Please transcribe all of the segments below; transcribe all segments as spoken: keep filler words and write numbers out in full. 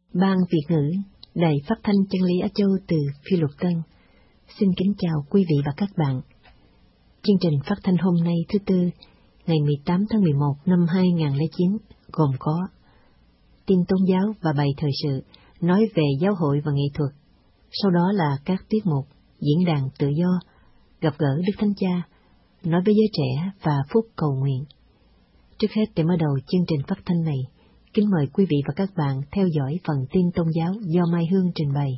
Ban Việt ngữ, Đài Phát thanh Chân lý Á Châu từ Phi Luật Tân. Xin kính chào quý vị và các bạn. Chương trình phát thanh hôm nay thứ Tư, ngày mười tám tháng mười một năm hai nghìn không trăm lẻ chín, gồm có tin tôn giáo và bài thời sự, nói về giáo hội và nghệ thuật. Sau đó là các tiết mục, diễn đàn tự do, gặp gỡ Đức Thánh Cha, nói với giới trẻ và phút cầu nguyện. Trước hết để mở đầu chương trình phát thanh này, kính mời quý vị và các bạn theo dõi phần tin tôn giáo do Mai Hương trình bày.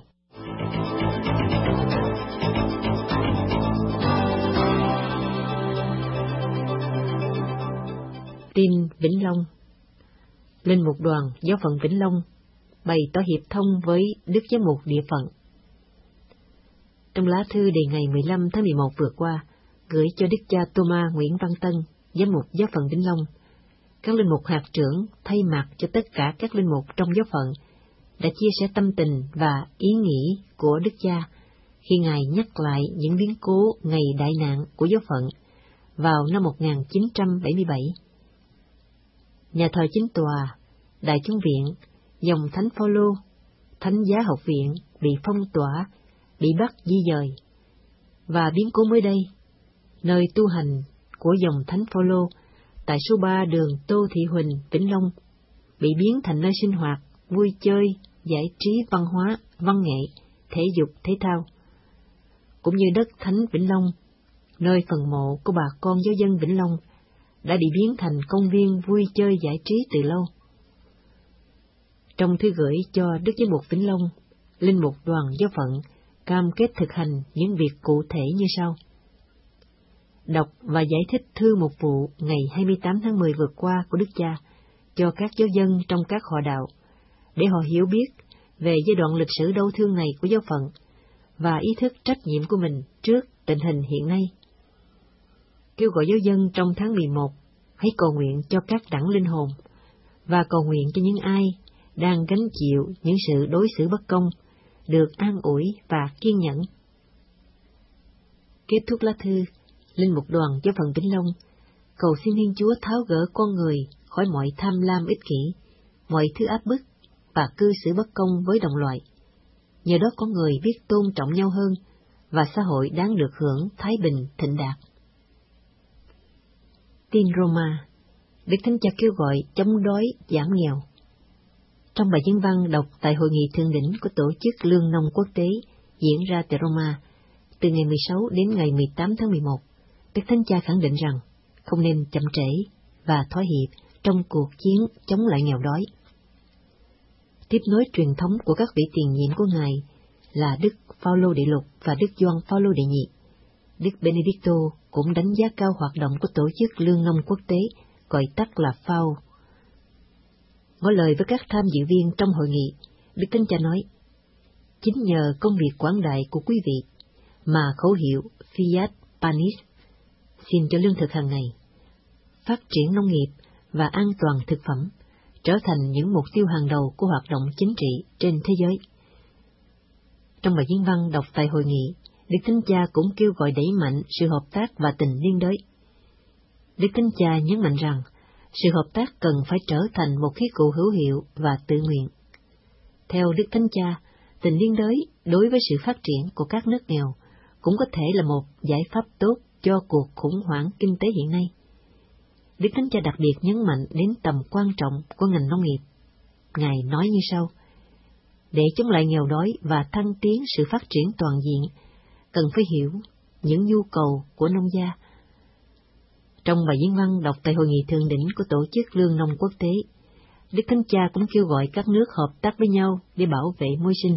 Tin Vĩnh Long. Linh mục đoàn giáo phận Vĩnh Long bày tỏ hiệp thông với Đức Giám mục địa phận. Trong lá thư đề ngày mười lăm tháng mười một vừa qua, gửi cho Đức cha Thomas Nguyễn Văn Tân, giám mục giáo phận Vĩnh Long, các linh mục hạt trưởng thay mặt cho tất cả các linh mục trong giáo phận đã chia sẻ tâm tình và ý nghĩ của Đức cha khi Ngài nhắc lại những biến cố ngày đại nạn của giáo phận vào năm một nghìn chín trăm bảy mươi bảy. Nhà thờ chính tòa, Đại chúng viện, dòng Thánh Phaolô, Thánh giá học viện bị phong tỏa, bị bắt di dời, và biến cố mới đây, nơi tu hành của dòng Thánh Phaolô tại số ba đường Tô Thị Huỳnh, Vĩnh Long, bị biến thành nơi sinh hoạt, vui chơi, giải trí văn hóa, văn nghệ, thể dục, thể thao, cũng như đất Thánh Vĩnh Long, nơi phần mộ của bà con giáo dân Vĩnh Long, đã bị biến thành công viên vui chơi giải trí từ lâu. Trong thư gửi cho Đức Giám mục Vĩnh Long, linh mục đoàn giáo phận cam kết thực hành những việc cụ thể như sau. Đọc và giải thích thư mục vụ ngày hai mươi tám tháng mười vừa qua của Đức Cha cho các giáo dân trong các họ đạo, để họ hiểu biết về giai đoạn lịch sử đau thương này của giáo phận và ý thức trách nhiệm của mình trước tình hình hiện nay. Kêu gọi giáo dân trong tháng mười một hãy cầu nguyện cho các đẳng linh hồn và cầu nguyện cho những ai đang gánh chịu những sự đối xử bất công được an ủi và kiên nhẫn. Kết thúc lá thư, linh mục đoàn giáo phận Vĩnh Long cầu xin Thiên Chúa tháo gỡ con người khỏi mọi tham lam ích kỷ, mọi thứ áp bức và cư xử bất công với đồng loại. Nhờ đó con người biết tôn trọng nhau hơn và xã hội đáng được hưởng thái bình thịnh đạt. Tin Roma. Đức Thánh Cha kêu gọi chống đói giảm nghèo. Trong bài diễn văn đọc tại hội nghị thượng đỉnh của Tổ chức Lương nông Quốc tế diễn ra tại Roma từ ngày mười sáu đến ngày mười tám tháng mười một, Đức Thánh Cha khẳng định rằng không nên chậm trễ và thỏa hiệp trong cuộc chiến chống lại nghèo đói. Tiếp nối truyền thống của các vị tiền nhiệm của Ngài là Đức Phaolô Đệ Lục và Đức Gioan Phaolô Đệ Nhị, Đức Benedicto cũng đánh giá cao hoạt động của Tổ chức Lương nông Quốc tế, gọi tắt là ép a o. Ngỏ lời với các tham dự viên trong hội nghị, Đức Thánh Cha nói, chính nhờ công việc quảng đại của quý vị mà khẩu hiệu Fiat Panis, xin cho lương thực hàng ngày, phát triển nông nghiệp và an toàn thực phẩm trở thành những mục tiêu hàng đầu của hoạt động chính trị trên thế giới. Trong bài diễn văn đọc tại hội nghị, Đức Thánh Cha cũng kêu gọi đẩy mạnh sự hợp tác và tình liên đới. Đức Thánh Cha nhấn mạnh rằng sự hợp tác cần phải trở thành một khí cụ hữu hiệu và tự nguyện. Theo Đức Thánh Cha, tình liên đới đối với sự phát triển của các nước nghèo cũng có thể là một giải pháp tốt cho cuộc khủng hoảng kinh tế hiện nay. Đức Thánh Cha đặc biệt nhấn mạnh đến tầm quan trọng của ngành nông nghiệp. Ngài nói như sau: để chống lại nghèo đói và thăng tiến sự phát triển toàn diện, cần phải hiểu những nhu cầu của nông gia. Trong bài diễn văn đọc tại hội nghị thượng đỉnh của Tổ chức Lương nông Quốc tế, Đức Thánh Cha cũng kêu gọi các nước hợp tác với nhau để bảo vệ môi sinh.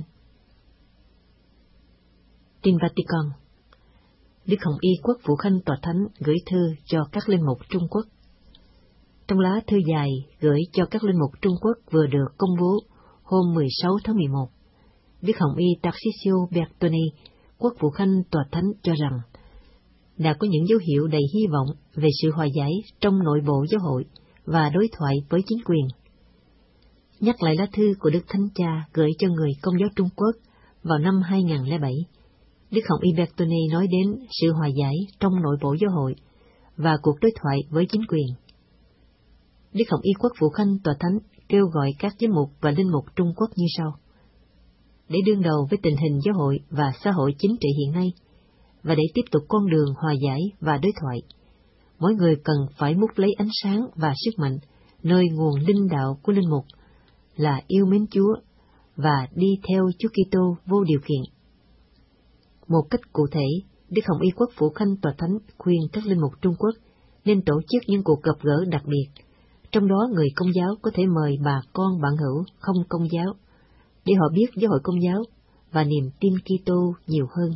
Tin Vatican. Đức Hồng Y Quốc vụ Khanh Tòa Thánh gửi thư cho các linh mục Trung Quốc. Trong lá thư dài gửi cho các linh mục Trung Quốc vừa được công bố hôm mười sáu tháng mười một, Đức Hồng Y Tarcisio Bertone, Quốc vụ Khanh Tòa Thánh cho rằng đã có những dấu hiệu đầy hy vọng về sự hòa giải trong nội bộ giáo hội và đối thoại với chính quyền. Nhắc lại lá thư của Đức Thánh Cha gửi cho người Công giáo Trung Quốc vào năm hai nghìn không trăm lẻ bảy, Đức Hồng Y Bertone nói đến sự hòa giải trong nội bộ giáo hội và cuộc đối thoại với chính quyền. Đức Hồng Y Quốc vụ Khanh Tòa Thánh kêu gọi các giám mục và linh mục Trung Quốc như sau. Để đương đầu với tình hình giáo hội và xã hội chính trị hiện nay, và để tiếp tục con đường hòa giải và đối thoại, mỗi người cần phải múc lấy ánh sáng và sức mạnh nơi nguồn linh đạo của linh mục là yêu mến Chúa và đi theo Chúa Kitô vô điều kiện. Một cách cụ thể, Đức Hồng Y Quốc Phụ Khanh Tòa Thánh khuyên các linh mục Trung Quốc nên tổ chức những cuộc gặp gỡ đặc biệt, trong đó người Công giáo có thể mời bà con bạn hữu không Công giáo, để họ biết giáo hội Công giáo và niềm tin Kitô nhiều hơn.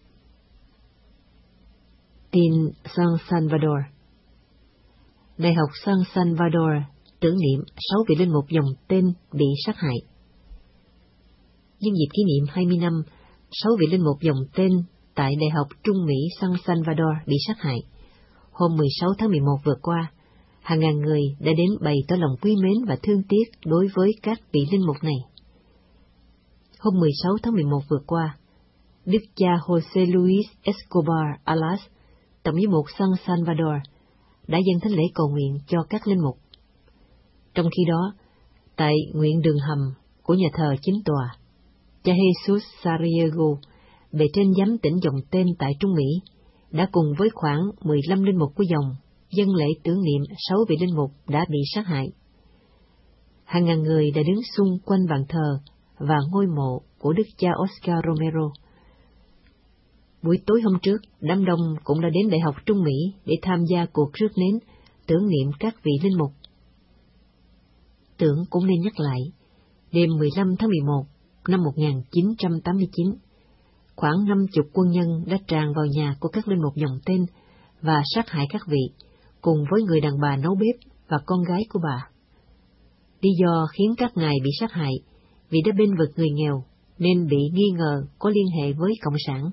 Tin San Salvador. Đại học San Salvador tưởng niệm sáu vị linh mục dòng tên bị sát hại. Nhân dịp kỷ niệm hai mươi năm sáu vị linh mục dòng tên tại Đại học Trung Mỹ San Salvador bị sát hại, hôm mười sáu tháng mười một vừa qua, hàng ngàn người đã đến bày tỏ lòng quý mến và thương tiếc đối với các vị linh mục này. Hôm mười sáu tháng mười một vừa qua, Đức cha José Luis Escobar Alas, Tổng giám mục San Salvador, đã dâng thánh lễ cầu nguyện cho các linh mục. Trong khi đó, tại nguyện đường hầm của nhà thờ chính tòa, cha Jesus Sariego, bề trên giám tỉnh dòng tên tại Trung Mỹ, đã cùng với khoảng mười lăm linh mục của dòng dâng lễ tưởng niệm sáu vị linh mục đã bị sát hại. Hàng ngàn người đã đứng xung quanh bàn thờ và ngôi mộ của Đức cha Oscar Romero. Buổi tối hôm trước, đám đông cũng đã đến Đại học Trung Mỹ để tham gia cuộc rước nến tưởng niệm các vị linh mục. Tưởng cũng nên nhắc lại, đêm mười lăm tháng mười một năm một nghìn chín trăm tám mươi chín, khoảng năm chục quân nhân đã tràn vào nhà của các linh mục dòng tên và sát hại các vị, cùng với người đàn bà nấu bếp và con gái của bà. Lý do khiến các ngài bị sát hại vì đã bênh vực người nghèo nên bị nghi ngờ có liên hệ với Cộng sản.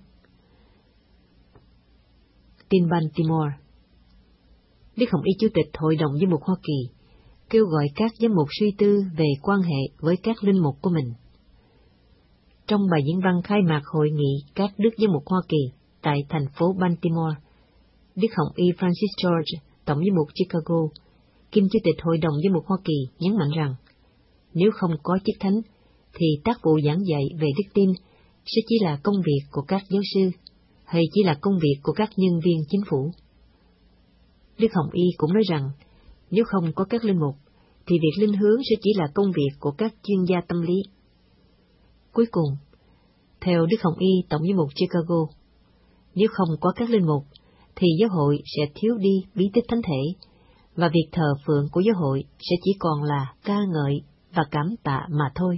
Tin Baltimore. Đức Hồng Y Chủ tịch Hội đồng Giám mục Hoa Kỳ kêu gọi các giám mục suy tư về quan hệ với các linh mục của mình. Trong bài diễn văn khai mạc hội nghị các đức giám mục Hoa Kỳ tại thành phố Baltimore, Đức Hồng Y Francis George, Tổng giám mục Chicago, kiêm Chủ tịch Hội đồng Giám mục Hoa Kỳ nhấn mạnh rằng, nếu không có chức thánh, thì tác vụ giảng dạy về đức tin sẽ chỉ là công việc của các giáo sư, hay chỉ là công việc của các nhân viên chính phủ. Đức Hồng Y cũng nói rằng, nếu không có các linh mục, thì việc linh hướng sẽ chỉ là công việc của các chuyên gia tâm lý. Cuối cùng, theo Đức Hồng Y Tổng giám mục Chicago, nếu không có các linh mục, thì giáo hội sẽ thiếu đi bí tích thánh thể, và việc thờ phượng của giáo hội sẽ chỉ còn là ca ngợi và cảm tạ mà thôi.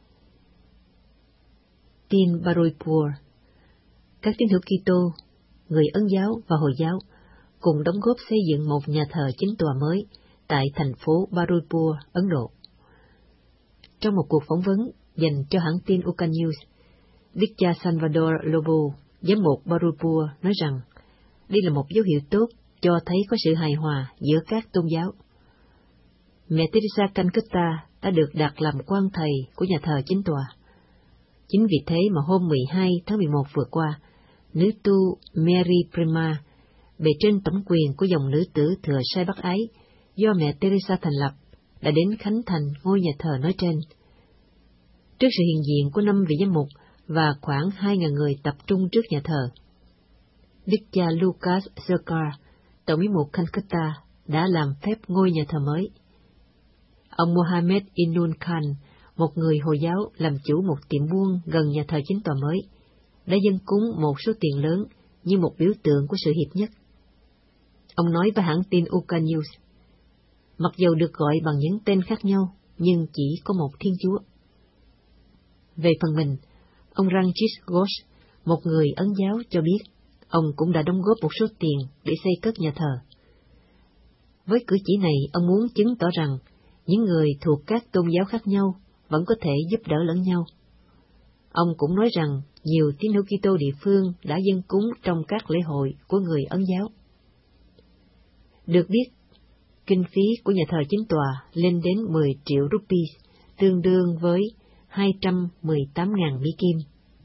Tin Baruipur. Các tín hữu Kitô, người Ấn giáo và Hồi giáo cùng đóng góp xây dựng một nhà thờ chính tòa mới tại thành phố Baruipur, Ấn Độ. Trong một cuộc phỏng vấn dành cho hãng tin Uka News, Đức cha Salvador Lobo, giám mục Baruipur, nói rằng đây là một dấu hiệu tốt cho thấy có sự hài hòa giữa các tôn giáo. Mẹ Teresa Calcutta đã được đặt làm quan thầy của nhà thờ chính tòa. Chính vì thế mà hôm mười hai tháng mười một vừa qua, nữ tu Mary Prima, bề trên tổng quyền của dòng nữ tử Thừa Sai Bác Ái do mẹ Teresa thành lập, đã đến khánh thành ngôi nhà thờ nói trên. Trước sự hiện diện của năm vị giám mục và khoảng hai ngàn người tập trung trước nhà thờ, Đức cha Lucas Sarkar, Tổng giám mục Calcutta, đã làm phép ngôi nhà thờ mới. Ông Mohammed Inul Khan, một người Hồi giáo làm chủ một tiệm buôn gần nhà thờ chính tòa mới, đã dâng cúng một số tiền lớn như một biểu tượng của sự hiệp nhất. Ông nói với hãng tin Uka News, mặc dầu được gọi bằng những tên khác nhau, nhưng chỉ có một Thiên Chúa. Về phần mình, ông Ranjit Ghosh, một người Ấn giáo, cho biết ông cũng đã đóng góp một số tiền để xây cất nhà thờ. Với cử chỉ này, ông muốn chứng tỏ rằng những người thuộc các tôn giáo khác nhau vẫn có thể giúp đỡ lẫn nhau. Ông cũng nói rằng nhiều tín hữu Kitô địa phương đã dâng cúng trong các lễ hội của người Ấn giáo. Được biết, kinh phí của nhà thờ chính tòa lên đến mười triệu rupees, tương đương với hai trăm mười tám nghìn Mỹ Kim.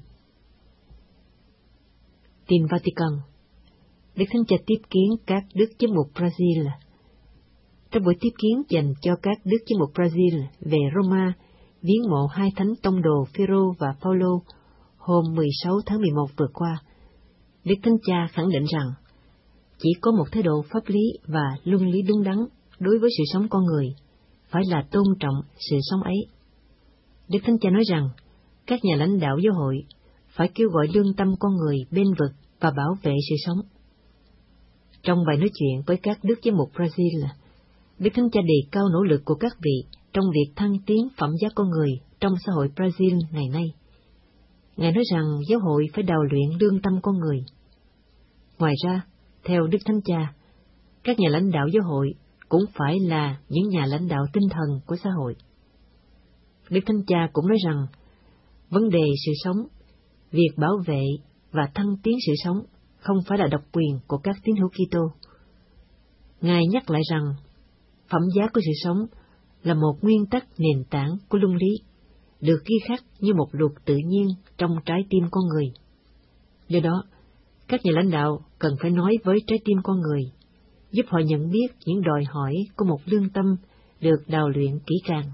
Tin Vatican. Đức Thánh Cha tiếp kiến các đức giám mục Brazil. Trong buổi tiếp kiến dành cho các đức giám mục Brazil về Roma, viếng mộ hai thánh tông đồ Phêrô và Phaolô hôm mười sáu tháng mười một vừa qua, Đức Thánh Cha khẳng định rằng chỉ có một thái độ pháp lý và luân lý đúng đắn đối với sự sống con người, phải là tôn trọng sự sống ấy. Đức Thánh Cha nói rằng các nhà lãnh đạo giáo hội phải kêu gọi lương tâm con người bên vực và bảo vệ sự sống. Trong bài nói chuyện với các đức giám mục Brazil, Đức Thánh Cha đề cao nỗ lực của các vị trong việc thăng tiến phẩm giá con người trong xã hội Brazil ngày nay. Ngài nói rằng giáo hội phải đào luyện lương tâm con người. Ngoài ra, theo Đức Thánh Cha, các nhà lãnh đạo giáo hội cũng phải là những nhà lãnh đạo tinh thần của xã hội. Đức Thánh Cha cũng nói rằng, vấn đề sự sống, việc bảo vệ và thăng tiến sự sống không phải là độc quyền của các tín hữu Kitô. Ngài nhắc lại rằng, phẩm giá của sự sống là một nguyên tắc nền tảng của luân lý, được ghi khắc như một luật tự nhiên trong trái tim con người. Do đó, các nhà lãnh đạo cần phải nói với trái tim con người, giúp họ nhận biết những đòi hỏi của một lương tâm được đào luyện kỹ càng.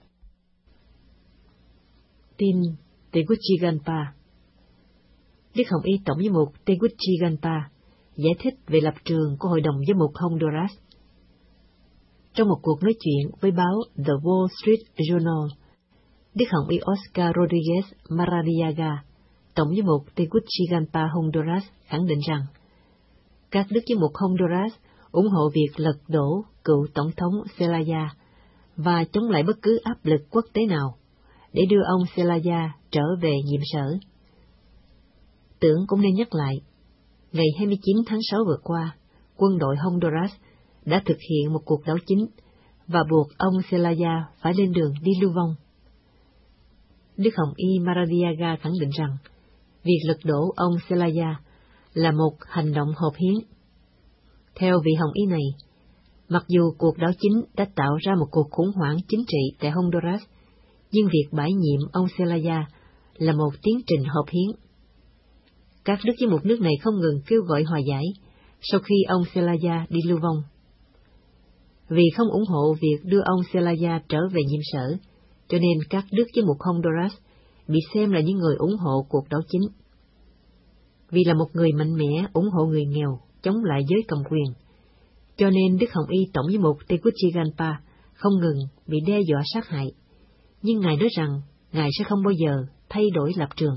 Tin Tegucigalpa. Đức Hồng Y Tổng giám mục Tegucigalpa giải thích về lập trường của Hội đồng Giám mục Honduras. Trong một cuộc nói chuyện với báo The Wall Street Journal, Đức Hồng Y Oscar Rodriguez Maradiaga, Tổng giám mục Tegucigalpa Honduras khẳng định rằng các đức giám mục Honduras ủng hộ việc lật đổ cựu Tổng thống Zelaya và chống lại bất cứ áp lực quốc tế nào để đưa ông Zelaya trở về nhiệm sở. Tưởng cũng nên nhắc lại, ngày hai mươi chín tháng sáu vừa qua, quân đội Honduras đã thực hiện một cuộc đảo chính và buộc ông Zelaya phải lên đường đi lưu vong. Đức Hồng Y Maradiaga khẳng định rằng việc lật đổ ông Zelaya là một hành động hợp hiến. Theo vị Hồng Y này, mặc dù cuộc đảo chính đã tạo ra một cuộc khủng hoảng chính trị tại Honduras, nhưng việc bãi nhiệm ông Zelaya là một tiến trình hợp hiến. Các đức giám mục nước này không ngừng kêu gọi hòa giải sau khi ông Zelaya đi lưu vong. Vì không ủng hộ việc đưa ông Zelaya trở về nhiệm sở, cho nên các đức giám mục Honduras bị xem là những người ủng hộ cuộc đảo chính. Vì là một người mạnh mẽ ủng hộ người nghèo, chống lại giới cầm quyền, cho nên Đức Hồng Y Tổng giám mục Tegucigalpa không ngừng bị đe dọa sát hại, nhưng Ngài nói rằng Ngài sẽ không bao giờ thay đổi lập trường.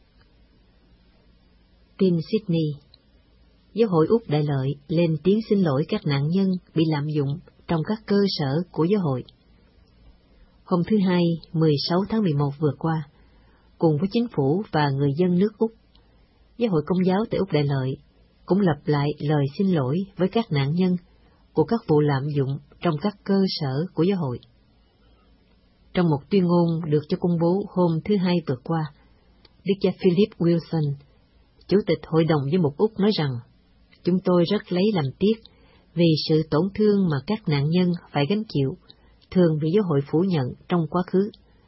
Tin Sydney. Giáo hội Úc Đại Lợi lên tiếng xin lỗi các nạn nhân bị lạm dụng trong các cơ sở của giáo hội. Hôm thứ Hai, mười sáu tháng mười một vừa qua, cùng với chính phủ và người dân nước Úc, Giáo hội Công giáo tại Úc Đại Lợi cũng lặp lại lời xin lỗi với các nạn nhân của các vụ lạm dụng trong các cơ sở của giáo hội. Trong một tuyên ngôn được cho công bố hôm thứ Hai vừa qua, Đức cha Philip Wilson, Chủ tịch Hội đồng Giám mục Úc nói rằng, chúng tôi rất lấy làm tiếc vì sự tổn thương mà các nạn nhân phải gánh chịu, thường bị giáo hội phủ nhận trong quá khứ.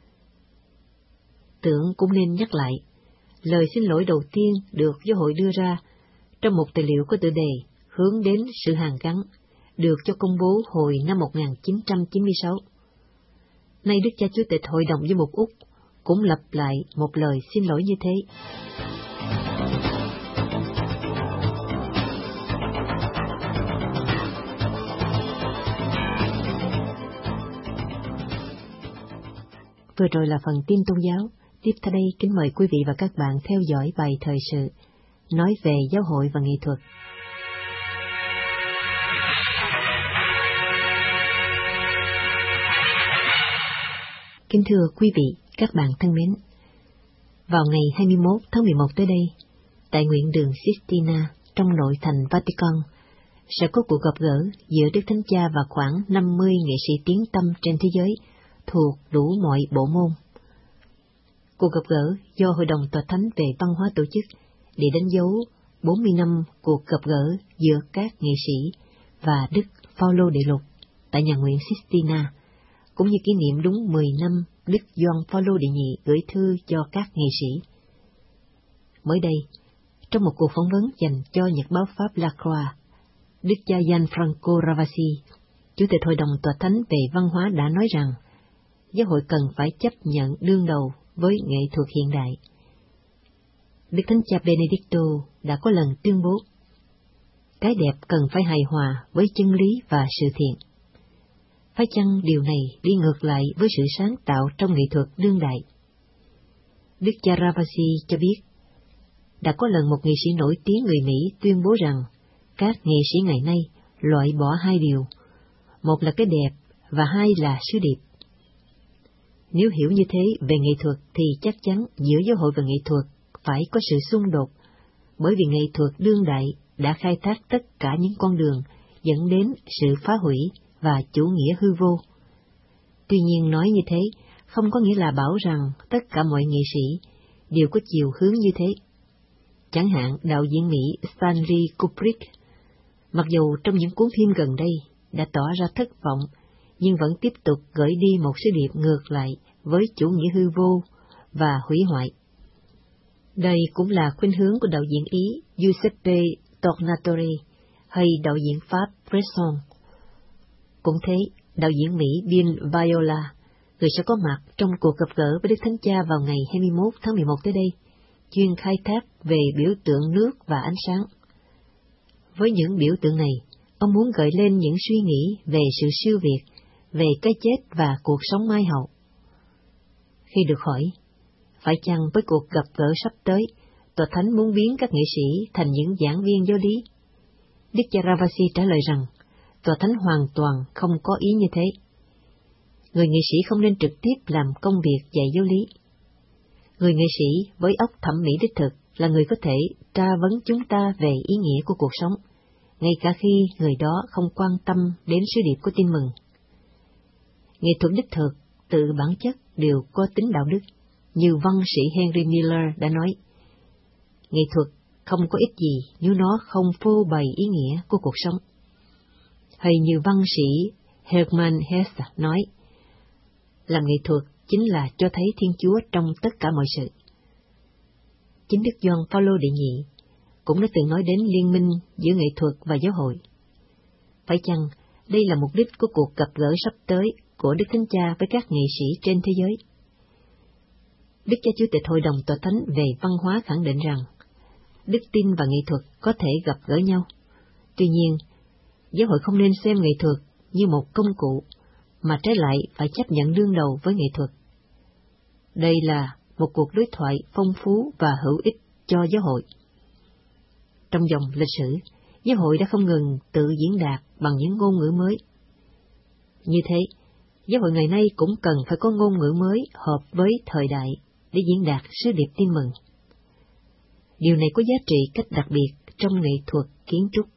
Tưởng cũng nên nhắc lại, lời xin lỗi đầu tiên được giáo hội đưa ra trong một tài liệu có tựa đề hướng đến sự hàn gắn, được cho công bố hồi năm một nghìn chín trăm chín mươi sáu. Nay Đức cha Chủ tịch Hội đồng Giám mục Úc cũng lặp lại một lời xin lỗi như thế. Vừa rồi là phần tin tôn giáo. Tiếp theo đây kính mời quý vị và các bạn theo dõi bài thời sự nói về giáo hội và nghệ thuật. Kính thưa quý vị, các bạn thân mến, vào ngày hai mươi mốt tháng mười một tới đây, tại nguyện đường Sistina trong nội thành Vatican, sẽ có cuộc gặp gỡ giữa Đức Thánh Cha và khoảng năm mươi nghệ sĩ tiếng tăm trên thế giới thuộc đủ mọi bộ môn. Cuộc gặp gỡ do Hội đồng Tòa Thánh về Văn hóa tổ chức để đánh dấu bốn mươi năm cuộc gặp gỡ giữa các nghệ sĩ và Đức Phaolô Đệ Lục tại nhà nguyện Sistina, cũng như kỷ niệm đúng mười năm Đức Gioan Phaolô Đệ Nhị gửi thư cho các nghệ sĩ. Mới đây, trong một cuộc phỏng vấn dành cho nhật báo Pháp La Croix, Đức cha Gianfranco Ravasi, Chủ tịch Hội đồng Tòa Thánh về Văn hóa đã nói rằng giáo hội cần phải chấp nhận đương đầu với nghệ thuật hiện đại. Đức Thánh Cha Benedicto đã có lần tuyên bố, cái đẹp cần phải hài hòa với chân lý và sự thiện. Phải chăng điều này đi ngược lại với sự sáng tạo trong nghệ thuật đương đại? Đức cha Ravasi cho biết, đã có lần một nghệ sĩ nổi tiếng người Mỹ tuyên bố rằng các nghệ sĩ ngày nay loại bỏ hai điều, một là cái đẹp và hai là sứ điệp. Nếu hiểu như thế về nghệ thuật thì chắc chắn giữa giáo hội và nghệ thuật phải có sự xung đột, bởi vì nghệ thuật đương đại đã khai thác tất cả những con đường dẫn đến sự phá hủy và chủ nghĩa hư vô. Tuy nhiên nói như thế không có nghĩa là bảo rằng tất cả mọi nghệ sĩ đều có chiều hướng như thế. Chẳng hạn đạo diễn Mỹ Stanley Kubrick, mặc dù trong những cuốn phim gần đây đã tỏ ra thất vọng, nhưng vẫn tiếp tục gửi đi một sứ điệp ngược lại với chủ nghĩa hư vô và hủy hoại. Đây cũng là khuynh hướng của đạo diễn Ý Giuseppe Tornatore hay đạo diễn Pháp Bresson. Cũng thế, đạo diễn Mỹ Bill Viola, người sẽ có mặt trong cuộc gặp gỡ với Đức Thánh Cha vào ngày hai mươi mốt tháng mười một tới đây, chuyên khai thác về biểu tượng nước và ánh sáng. Với những biểu tượng này, ông muốn gợi lên những suy nghĩ về sự siêu việt, về cái chết và cuộc sống mai hậu. Khi được hỏi, phải chăng với cuộc gặp gỡ sắp tới, Tòa Thánh muốn biến các nghệ sĩ thành những giảng viên giáo lý? Đức cha Ravasi trả lời rằng, Tòa Thánh hoàn toàn không có ý như thế. Người nghệ sĩ không nên trực tiếp làm công việc dạy giáo lý. Người nghệ sĩ với óc thẩm mỹ đích thực là người có thể tra vấn chúng ta về ý nghĩa của cuộc sống, ngay cả khi người đó không quan tâm đến sứ điệp của tin mừng. Nghệ thuật đích thực tự bản chất đều có tính đạo đức, như văn sĩ Henry Miller đã nói, nghệ thuật không có ích gì nếu nó không phô bày ý nghĩa của cuộc sống. Hay như văn sĩ Hermann Hesse nói, làm nghệ thuật chính là cho thấy Thiên Chúa trong tất cả mọi sự. Chính Đức Gioan Phaolô đệ nhị cũng đã từng nói đến liên minh giữa nghệ thuật và giáo hội. Phải chăng đây là mục đích của cuộc gặp gỡ sắp tới của Đức Thánh Cha với các nghệ sĩ trên thế giới? Đức cha Chủ tịch Hội đồng Tòa Thánh về Văn hóa khẳng định rằng đức tin và nghệ thuật có thể gặp gỡ nhau. Tuy nhiên, giáo hội không nên xem nghệ thuật như một công cụ, mà trái lại phải chấp nhận đương đầu với nghệ thuật. Đây là một cuộc đối thoại phong phú và hữu ích cho giáo hội. Trong dòng lịch sử, giáo hội đã không ngừng tự diễn đạt bằng những ngôn ngữ mới. Như thế, giáo hội ngày nay cũng cần phải có ngôn ngữ mới hợp với thời đại để diễn đạt sứ điệp tin mừng. Điều này có giá trị cách đặc biệt trong nghệ thuật kiến trúc.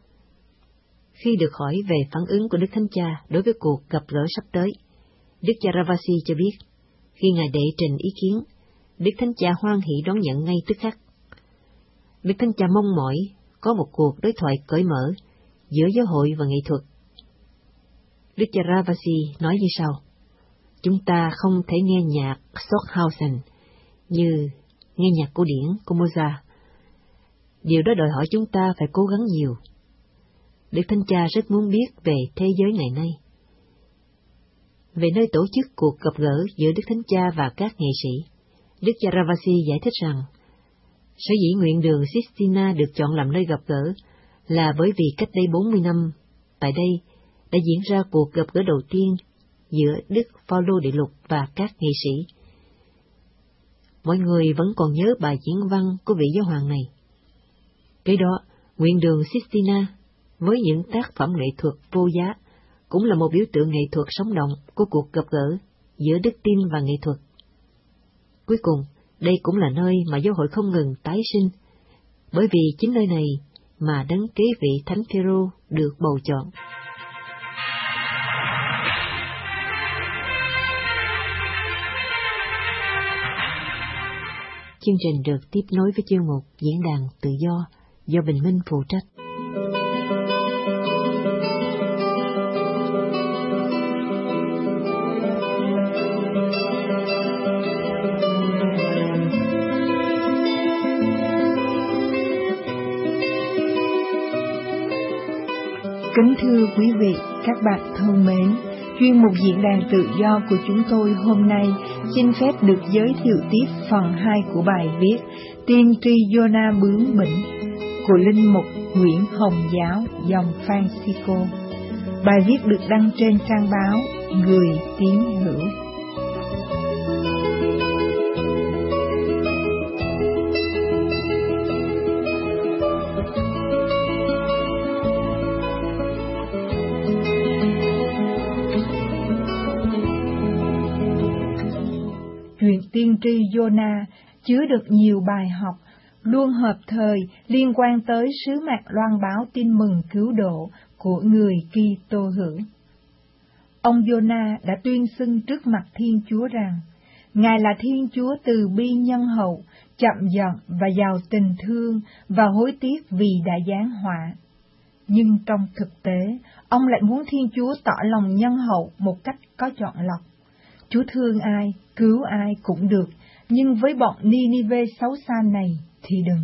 Khi được hỏi về phản ứng của Đức Thánh Cha đối với cuộc gặp gỡ sắp tới, Đức cha Ravasi cho biết, khi Ngài đệ trình ý kiến, Đức Thánh Cha hoan hỷ đón nhận ngay tức khắc. Đức Thánh Cha mong mỏi có một cuộc đối thoại cởi mở giữa giáo hội và nghệ thuật. Đức cha Ravasi nói như sau, chúng ta không thể nghe nhạc Stockhausen như nghe nhạc cổ điển của Mozart. Điều đó đòi hỏi chúng ta phải cố gắng nhiều. Đức Thánh Cha rất muốn biết về thế giới ngày nay. Về nơi tổ chức cuộc gặp gỡ giữa Đức Thánh Cha và các nghệ sĩ, Đức cha Ravasi giải thích rằng, sở dĩ nguyện đường Sistina được chọn làm nơi gặp gỡ là bởi vì cách đây bốn mươi năm, tại đây đã diễn ra cuộc gặp gỡ đầu tiên giữa Đức Phaolô Đệ Lục và các nghệ sĩ. Mọi người vẫn còn nhớ bài diễn văn của vị giáo hoàng này. Kế đó, nguyện đường Sistina với những tác phẩm nghệ thuật vô giá cũng là một biểu tượng nghệ thuật sống động của cuộc gặp gỡ giữa đức tin và nghệ thuật. Cuối cùng, đây cũng là nơi mà giáo hội không ngừng tái sinh, bởi vì chính nơi này mà đấng kế vị Thánh Phêrô được bầu chọn. Chương trình được tiếp nối với chuyên mục Diễn đàn Tự do do Bình Minh phụ trách. Kính thưa quý vị, Các bạn thân mến, chuyên mục Diễn đàn Tự do của chúng tôi hôm nay xin phép được giới thiệu tiếp phần hai của bài viết Tiên tri Giô-na bướng bỉnh của Linh mục Nguyễn Hồng Giáo dòng Francisco. Bài viết được đăng trên trang báo Người Tín Hữu. Chuyện tiên tri Giô-na chứa được nhiều bài học, luôn hợp thời liên quan tới sứ mạng loan báo tin mừng cứu độ của người Kitô hữu. Ông Giô-na đã tuyên xưng trước mặt Thiên Chúa rằng, Ngài là Thiên Chúa từ bi nhân hậu, chậm giận và giàu tình thương và hối tiếc vì đã giáng họa. Nhưng trong thực tế, ông lại muốn Thiên Chúa tỏ lòng nhân hậu một cách có chọn lọc. Chúa thương ai, cứu ai cũng được, nhưng với bọn Ni-ni-vê xấu xa này thì đừng.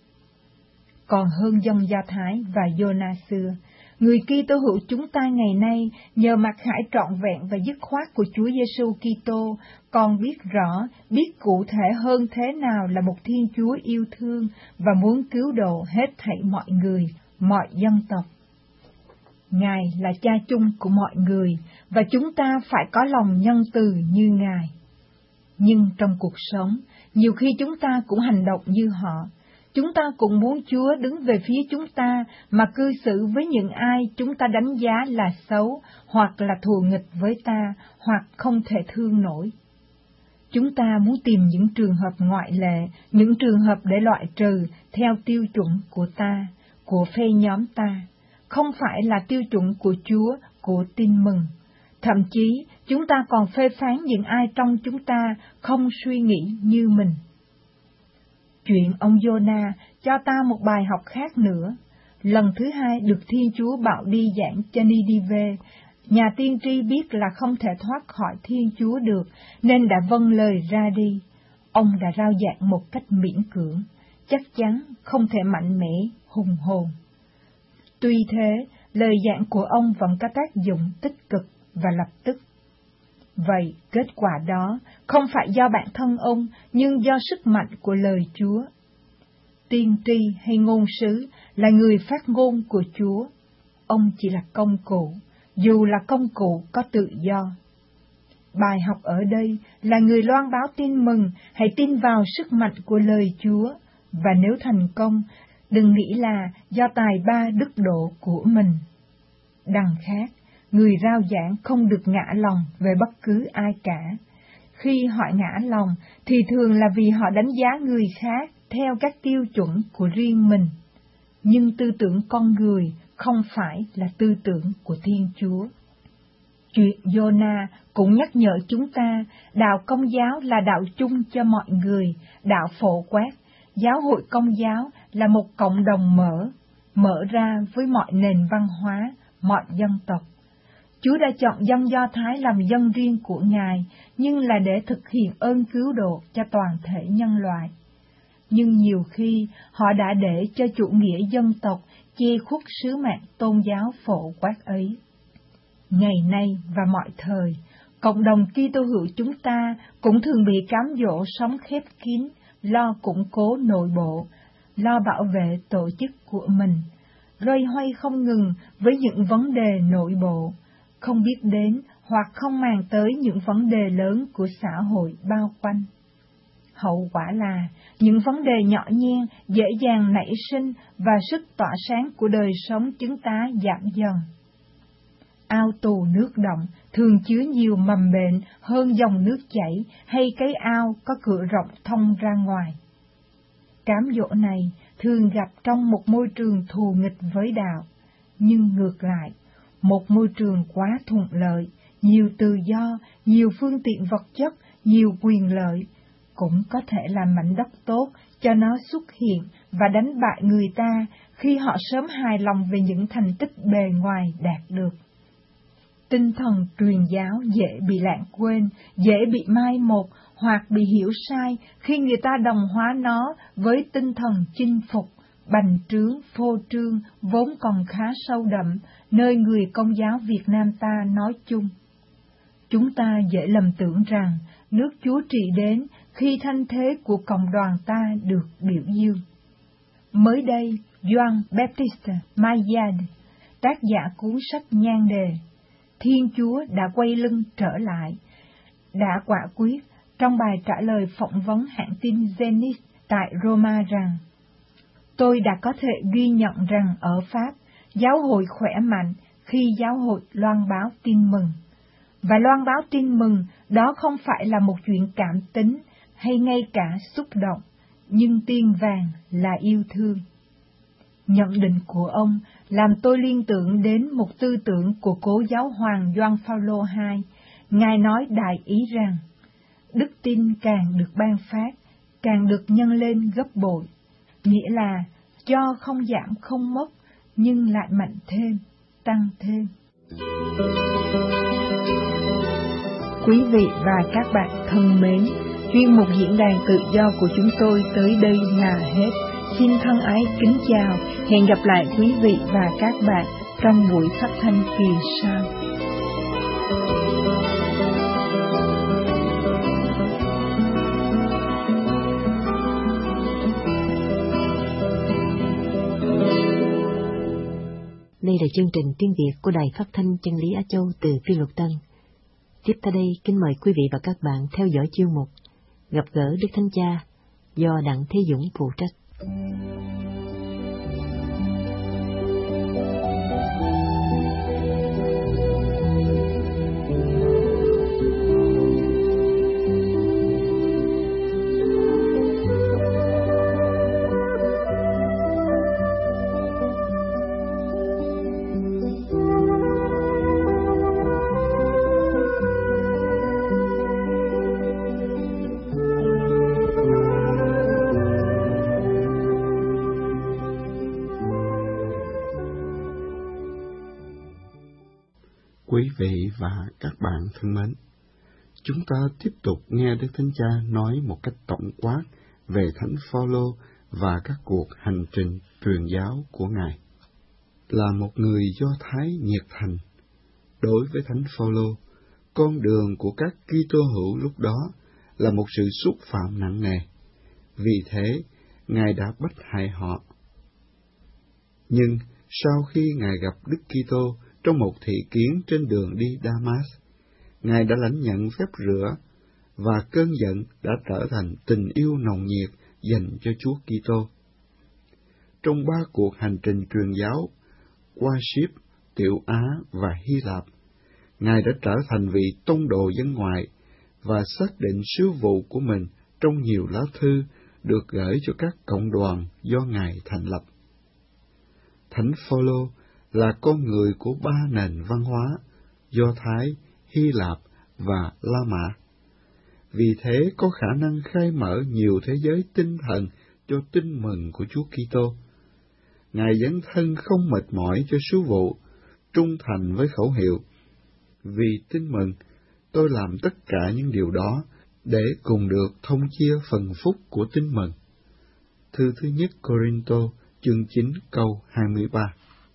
Còn hơn dân Do Thái và Giô-na xưa, người Kitô hữu chúng ta ngày nay nhờ mặc khải trọn vẹn và dứt khoát của Chúa Giêsu Kitô còn biết rõ, biết cụ thể hơn thế nào là một Thiên Chúa yêu thương và muốn cứu độ hết thảy mọi người, mọi dân tộc. Ngài là cha chung của mọi người, và chúng ta phải có lòng nhân từ như Ngài. Nhưng trong cuộc sống, nhiều khi chúng ta cũng hành động như họ. Chúng ta cũng muốn Chúa đứng về phía chúng ta mà cư xử với những ai chúng ta đánh giá là xấu, hoặc là thù nghịch với ta, hoặc không thể thương nổi. Chúng ta muốn tìm những trường hợp ngoại lệ, những trường hợp để loại trừ theo tiêu chuẩn của ta, của phe nhóm ta, không phải là tiêu chuẩn của Chúa, của tin mừng. Thậm chí, chúng ta còn phê phán những ai trong chúng ta không suy nghĩ như mình. Chuyện ông Giô-na cho ta một bài học khác nữa. Lần thứ hai được Thiên Chúa bảo đi giảng cho Ni-ni-vê, nhà tiên tri biết là không thể thoát khỏi Thiên Chúa được, nên đã vâng lời ra đi. Ông đã rao giảng một cách miễn cưỡng, chắc chắn không thể mạnh mẽ, hùng hồn. Tuy thế, lời giảng của ông vẫn có tác dụng tích cực và lập tức. Vậy, kết quả đó không phải do bản thân ông, nhưng do sức mạnh của lời Chúa. Tiên tri hay ngôn sứ là người phát ngôn của Chúa. Ông chỉ là công cụ, dù là công cụ có tự do. Bài học ở đây là người loan báo tin mừng, hãy tin vào sức mạnh của lời Chúa, và nếu thành công, đừng nghĩ là do tài ba đức độ của mình. Đằng khác, người rao giảng không được ngã lòng về bất cứ ai cả. Khi họ ngã lòng thì thường là vì họ đánh giá người khác theo các tiêu chuẩn của riêng mình. Nhưng tư tưởng con người không phải là tư tưởng của Thiên Chúa. Chuyện Giô-na cũng nhắc nhở chúng ta, đạo Công giáo là đạo chung cho mọi người, đạo phổ quát. Giáo hội Công giáo là một cộng đồng mở, mở ra với mọi nền văn hóa, mọi dân tộc. Chúa đã chọn dân Do Thái làm dân riêng của Ngài, nhưng là để thực hiện ơn cứu độ cho toàn thể nhân loại. Nhưng nhiều khi họ đã để cho chủ nghĩa dân tộc che khuất sứ mạng tôn giáo phổ quát ấy. Ngày nay và mọi thời, cộng đồng Kitô hữu chúng ta cũng thường bị cám dỗ sống khép kín, lo củng cố nội bộ, lo bảo vệ tổ chức của mình, loay hoay không ngừng với những vấn đề nội bộ, không biết đến hoặc không màng tới những vấn đề lớn của xã hội bao quanh. Hậu quả là những vấn đề nhỏ nhen dễ dàng nảy sinh và sức tỏa sáng của đời sống chúng ta giảm dần. Ao tù nước động thường chứa nhiều mầm bệnh hơn dòng nước chảy hay cái ao có cửa rộng thông ra ngoài. Cám dỗ này thường gặp trong một môi trường thù nghịch với đạo, nhưng ngược lại, một môi trường quá thuận lợi, nhiều tự do, nhiều phương tiện vật chất, nhiều quyền lợi, cũng có thể làm mảnh đất tốt cho nó xuất hiện và đánh bại người ta khi họ sớm hài lòng về những thành tích bề ngoài đạt được. Tinh thần truyền giáo dễ bị lãng quên, dễ bị mai một hoặc bị hiểu sai khi người ta đồng hóa nó với tinh thần chinh phục, bành trướng, phô trương vốn còn khá sâu đậm nơi người Công giáo Việt Nam ta nói chung. Chúng ta dễ lầm tưởng rằng nước Chúa trị đến khi thanh thế của cộng đoàn ta được biểu dương. Mới đây, John Baptiste Maillard, tác giả cuốn sách nhan đề Thiên Chúa đã quay lưng trở lại, đã quả quyết trong bài trả lời phỏng vấn hãng tin Zenith tại Roma rằng: Tôi đã có thể ghi nhận rằng ở Pháp, giáo hội khỏe mạnh khi giáo hội loan báo tin mừng. Và loan báo tin mừng đó không phải là một chuyện cảm tính hay ngay cả xúc động, nhưng tiên vàng là yêu thương. Nhận định của ông làm tôi liên tưởng đến một tư tưởng của cố giáo hoàng Gioan Phaolô đệ nhị. Ngài nói đại ý rằng, đức tin càng được ban phát, càng được nhân lên gấp bội, nghĩa là cho không giảm không mất, nhưng lại mạnh thêm, tăng thêm. Quý vị và các bạn thân mến, chuyên mục diễn đàn tự do của chúng tôi tới đây là hết. Xin thân ái kính chào, hẹn gặp lại quý vị và các bạn trong buổi phát thanh kỳ sau. Đây là chương trình tiếng Việt của Đài Phát thanh Chân lý Á Châu từ Phiên Lục Tân. Tiếp tới đây, kính mời quý vị và các bạn theo dõi chuyên mục Gặp gỡ Đức Thánh Cha do Đặng Thế Dũng phụ trách. Quý vị và các bạn thân mến, chúng ta tiếp tục nghe Đức Thánh Cha nói một cách tổng quát về Thánh Phaolô và các cuộc hành trình truyền giáo của Ngài. Là một người Do Thái nhiệt thành, đối với Thánh Phaolô, con đường của các Kitô hữu lúc đó là một sự xúc phạm nặng nề. Vì thế, Ngài đã bắt hại họ. Nhưng sau khi Ngài gặp Đức Kitô trong một thị kiến trên đường đi Damas, Ngài đã lãnh nhận phép rửa, và cơn giận đã trở thành tình yêu nồng nhiệt dành cho Chúa Kitô. Trong ba cuộc hành trình truyền giáo qua Ship, Tiểu Á và Hy Lạp, Ngài đã trở thành vị tông đồ dân ngoại và xác định sứ vụ của mình trong nhiều lá thư được gửi cho các cộng đoàn do Ngài thành lập. Thánh Phaolô là con người của ba nền văn hóa, Do Thái, Hy Lạp và La Mã. Vì thế có khả năng khai mở nhiều thế giới tinh thần cho tin mừng của Chúa Kitô. Ngài dấn thân không mệt mỏi cho sứ vụ, trung thành với khẩu hiệu: Vì tin mừng, tôi làm tất cả những điều đó để cùng được thông chia phần phúc của tin mừng. Thư thứ nhất Cô-rinh-tô, chương chín câu hai mươi ba.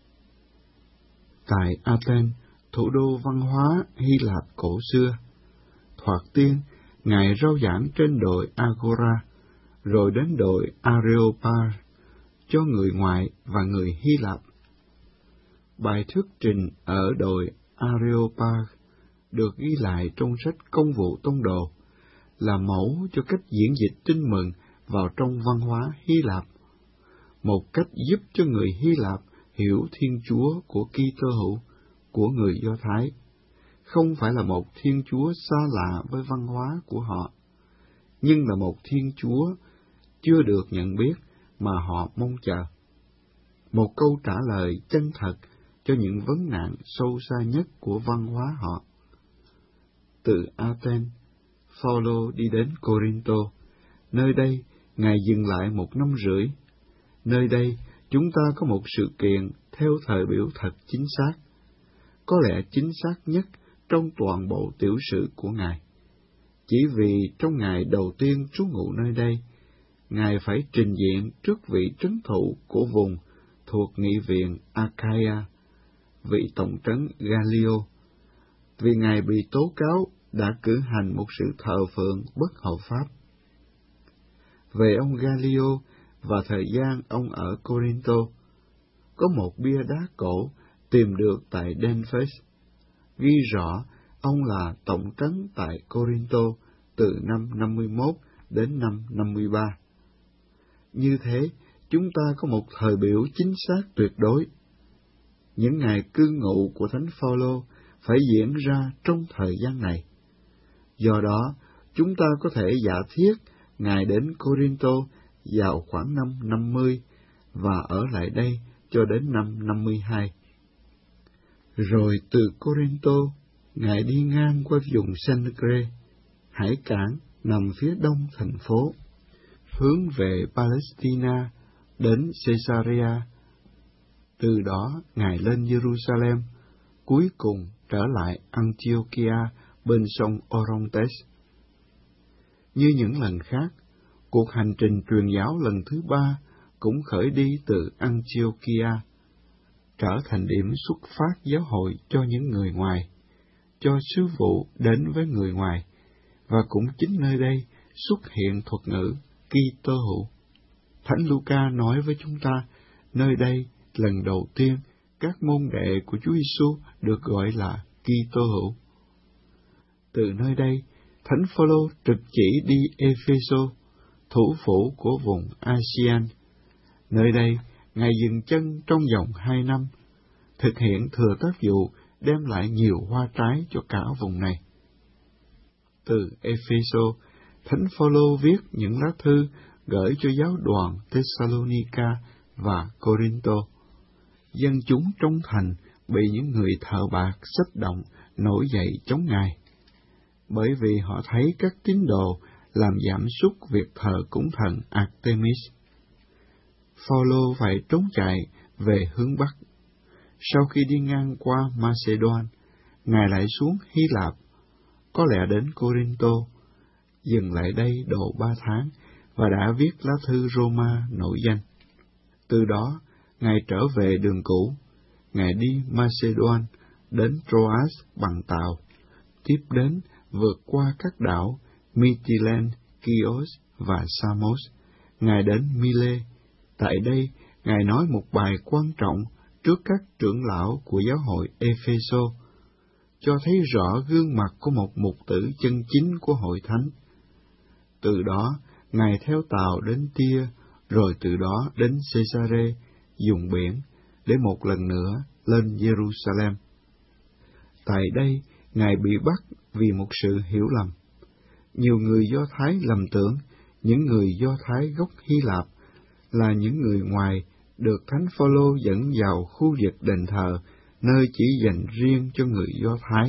Tại Athens, thủ đô văn hóa Hy Lạp cổ xưa, thoạt tiên, Ngài rao giảng trên đồi Agora, rồi đến đồi Areopag, cho người ngoại và người Hy Lạp. Bài thuyết trình ở đồi Areopag được ghi lại trong sách Công vụ Tông đồ, là mẫu cho cách diễn dịch tin mừng vào trong văn hóa Hy Lạp, một cách giúp cho người Hy Lạp hiểu Thiên Chúa của Kitô hữu, của người Do Thái, không phải là một Thiên Chúa xa lạ với văn hóa của họ, nhưng là một Thiên Chúa chưa được nhận biết mà họ mong chờ. Một câu trả lời chân thật cho những vấn nạn sâu xa nhất của văn hóa họ. Từ Athens, Phaolô đi đến Cô-rinh-tô. Nơi đây, Ngài dừng lại một năm rưỡi. Nơi đây, chúng ta có một sự kiện theo thời biểu thật chính xác, có lẽ chính xác nhất trong toàn bộ tiểu sử của Ngài. Chỉ vì trong ngày đầu tiên trú ngụ nơi đây, Ngài phải trình diện trước vị trấn thủ của vùng thuộc nghị viện Achaia, vị tổng trấn Gallio, vì Ngài bị tố cáo đã cử hành một sự thờ phượng bất hợp pháp. Về ông Gallio và thời gian ông ở Corinto, có một bia đá cổ tìm được tại Denphas, ghi rõ ông là tổng trấn tại Corinto từ năm năm mươi mốt đến năm năm mươi ba. Như thế, chúng ta có một thời biểu chính xác tuyệt đối. Những ngày cư ngụ của Thánh Phaolô phải diễn ra trong thời gian này. Do đó, chúng ta có thể giả thiết Ngài đến Corinto vào khoảng năm năm mươi và ở lại đây cho đến năm năm mươi hai. Rồi từ Corinto, Ngài đi ngang qua vùng Cenchreae, hải cảng nằm phía đông thành phố, hướng về Palestina đến Caesarea. Từ đó, Ngài lên Jerusalem, cuối cùng trở lại Antiochia bên sông Orontes. Như những lần khác, cuộc hành trình truyền giáo lần thứ ba cũng khởi đi từ Antiochia, trở thành điểm xuất phát giáo hội cho những người ngoài, cho sứ vụ đến với người ngoài, và cũng chính nơi đây xuất hiện thuật ngữ Kitô hữu. Thánh Luca nói với chúng ta, nơi đây lần đầu tiên các môn đệ của Chúa Giêsu được gọi là Kitô hữu. Từ nơi đây, Thánh Phaolô trực chỉ đi Epheso, thủ phủ của vùng Asian. Nơi đây, Ngài dừng chân trong vòng hai năm, thực hiện thừa tác vụ đem lại nhiều hoa trái cho cả vùng này. Từ Epheso, Thánh Phaolô viết những lá thư gửi cho giáo đoàn Thessalonica và Corinto. Dân chúng trong thành bị những người thợ bạc xách động nổi dậy chống Ngài, bởi vì họ thấy các tín đồ làm giảm sút việc thờ cúng thần Artemis. Phaolô phải trốn chạy về hướng Bắc. Sau khi đi ngang qua Macedon, Ngài lại xuống Hy Lạp, có lẽ đến Corinto, dừng lại đây độ ba tháng và đã viết lá thư Roma nổi danh. Từ đó, Ngài trở về đường cũ. Ngài đi Macedon đến Troas bằng tàu, tiếp đến vượt qua các đảo Mytilene, Chios và Samos. Ngài đến Mile. Tại đây, Ngài nói một bài quan trọng trước các trưởng lão của giáo hội Epheso, cho thấy rõ gương mặt của một mục tử chân chính của hội thánh. Từ đó, Ngài theo tàu đến Tia, rồi từ đó đến Caesarea, dùng biển, để một lần nữa lên Jerusalem. Tại đây, Ngài bị bắt vì một sự hiểu lầm. Nhiều người Do Thái lầm tưởng những người Do Thái gốc Hy Lạp là những người ngoài được Thánh Phaolô dẫn vào khu vực đền thờ, nơi chỉ dành riêng cho người Do Thái.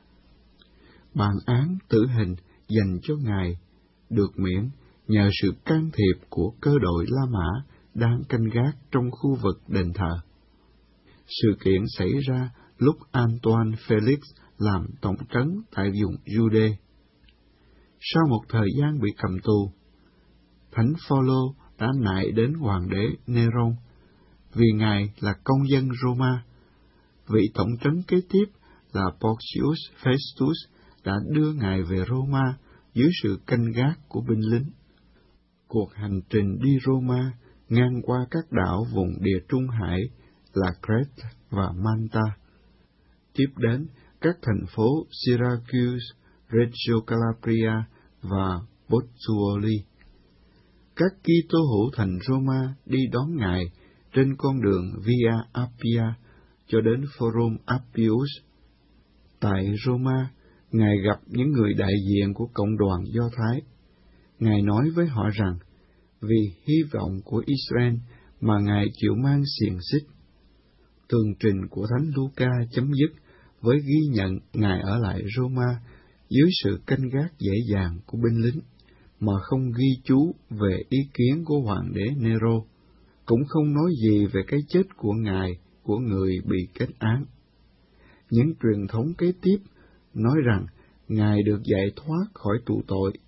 Bản án tử hình dành cho Ngài được miễn nhờ sự can thiệp của cơ đội La Mã đang canh gác trong khu vực đền thờ. Sự kiện xảy ra lúc Antoine Felix làm tổng trấn tại vùng Jude. Sau một thời gian bị cầm tù, Thánh Phaolô đã nại đến hoàng đế Neron, vì Ngài là công dân Roma. Vị tổng trấn kế tiếp là Porcius Festus đã đưa Ngài về Roma dưới sự canh gác của binh lính. Cuộc hành trình đi Roma ngang qua các đảo vùng Địa Trung Hải là Crete và Malta, tiếp đến các thành phố Syracuse, Reggio Calabria và Pozzuoli. Các Kitô hữu thành Roma đi đón Ngài trên con đường Via Appia cho đến Forum Appius. Tại Roma, Ngài gặp những người đại diện của cộng đoàn Do Thái. Ngài nói với họ rằng, vì hy vọng của Israel mà Ngài chịu mang xiềng xích. Tường trình của Thánh Luca chấm dứt với ghi nhận Ngài ở lại Roma dưới sự canh gác dễ dàng của binh lính, mà không ghi chú về ý kiến của hoàng đế Nero, cũng không nói gì về cái chết của Ngài, của người bị kết án. Những truyền thống kế tiếp nói rằng Ngài được giải thoát khỏi tù tội,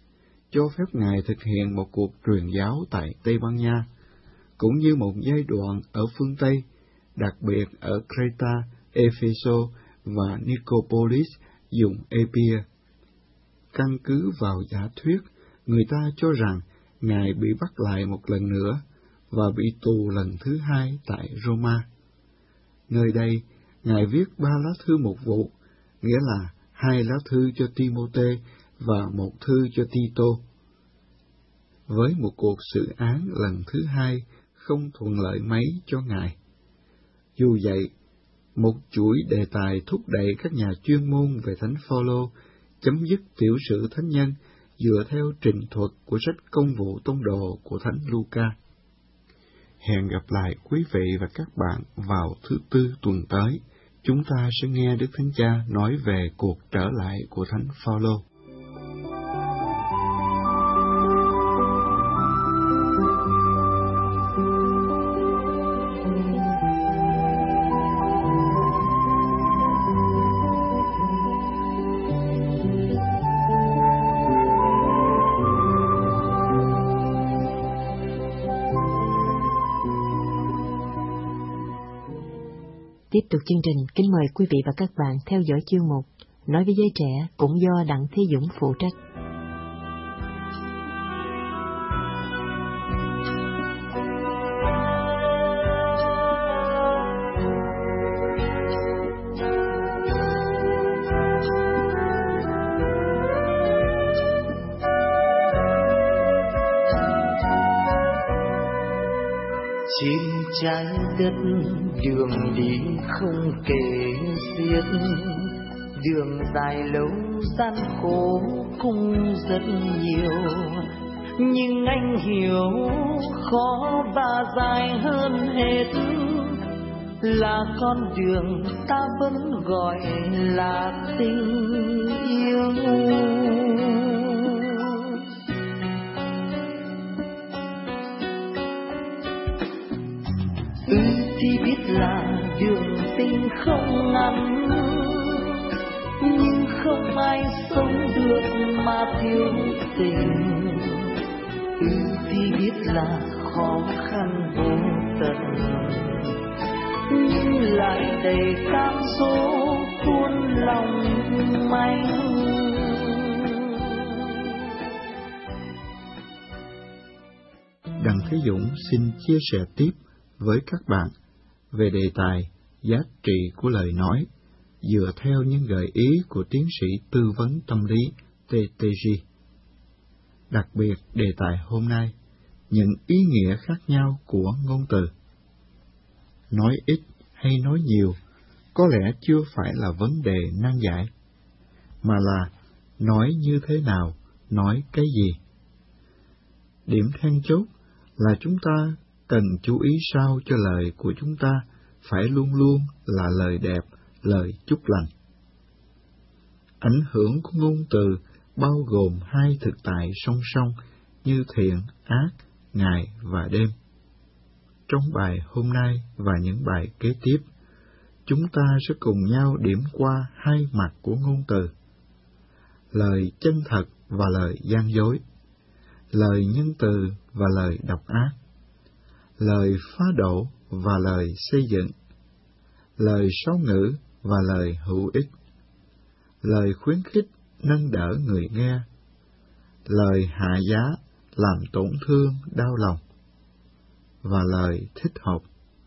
cho phép Ngài thực hiện một cuộc truyền giáo tại Tây Ban Nha, cũng như một giai đoạn ở phương Tây, đặc biệt ở Creta, Ephesos và Nicopolis dùng Epia. Căn cứ vào giả thuyết, người ta cho rằng Ngài bị bắt lại một lần nữa và bị tù lần thứ hai tại Roma. Nơi đây, Ngài viết ba lá thư mục vụ, nghĩa là hai lá thư cho Timôthê và một thư cho Tito. Với một cuộc xử án lần thứ hai không thuận lợi mấy cho Ngài. Dù vậy, một chuỗi đề tài thúc đẩy các nhà chuyên môn về Thánh Phaolô chấm dứt tiểu sử thánh nhân dựa theo trình thuật của sách Công vụ Tông đồ của Thánh Luca. Hẹn gặp lại quý vị và các bạn vào thứ Tư tuần tới. Chúng ta sẽ nghe Đức Thánh Cha nói về cuộc trở lại của Thánh Phaolô. Tiếp tục chương trình, kính mời quý vị và các bạn theo dõi chuyên mục Nói với giới trẻ, cũng do Đặng Thế Dũng phụ trách. Trên trái đất đường đi không kể xiết, đường dài lâu gian khổ cũng rất nhiều, nhưng anh hiểu khó và dài hơn hết là con đường ta vẫn gọi là tình yêu. Ừ thì biết là đường tình không ngắn, nhưng không ai sống được mà thiếu tình. Ừ thì biết là khó khăn vô tận, nhưng lại đầy cám dỗ cuốn lòng manh. Đặng Thế Dũng xin chia sẻ tiếp với các bạn về đề tài giá trị của lời nói dựa theo những gợi ý của tiến sĩ tư vấn tâm lý tê tê giê. Đặc biệt đề tài hôm nay, những ý nghĩa khác nhau của ngôn từ. Nói ít hay nói nhiều có lẽ chưa phải là vấn đề nan giải, mà là nói như thế nào, nói cái gì. Điểm then chốt là chúng ta cần chú ý sao cho lời của chúng ta phải luôn luôn là lời đẹp, lời chúc lành. Ảnh hưởng của ngôn từ bao gồm hai thực tại song song như thiện, ác, ngày và đêm. Trong bài hôm nay và những bài kế tiếp, chúng ta sẽ cùng nhau điểm qua hai mặt của ngôn từ: lời chân thật và lời gian dối, lời nhân từ và lời độc ác, lời phá đổ và lời xây dựng, lời sáu ngữ và lời hữu ích, lời khuyến khích nâng đỡ người nghe, lời hạ giá làm tổn thương đau lòng, và lời thích hợp.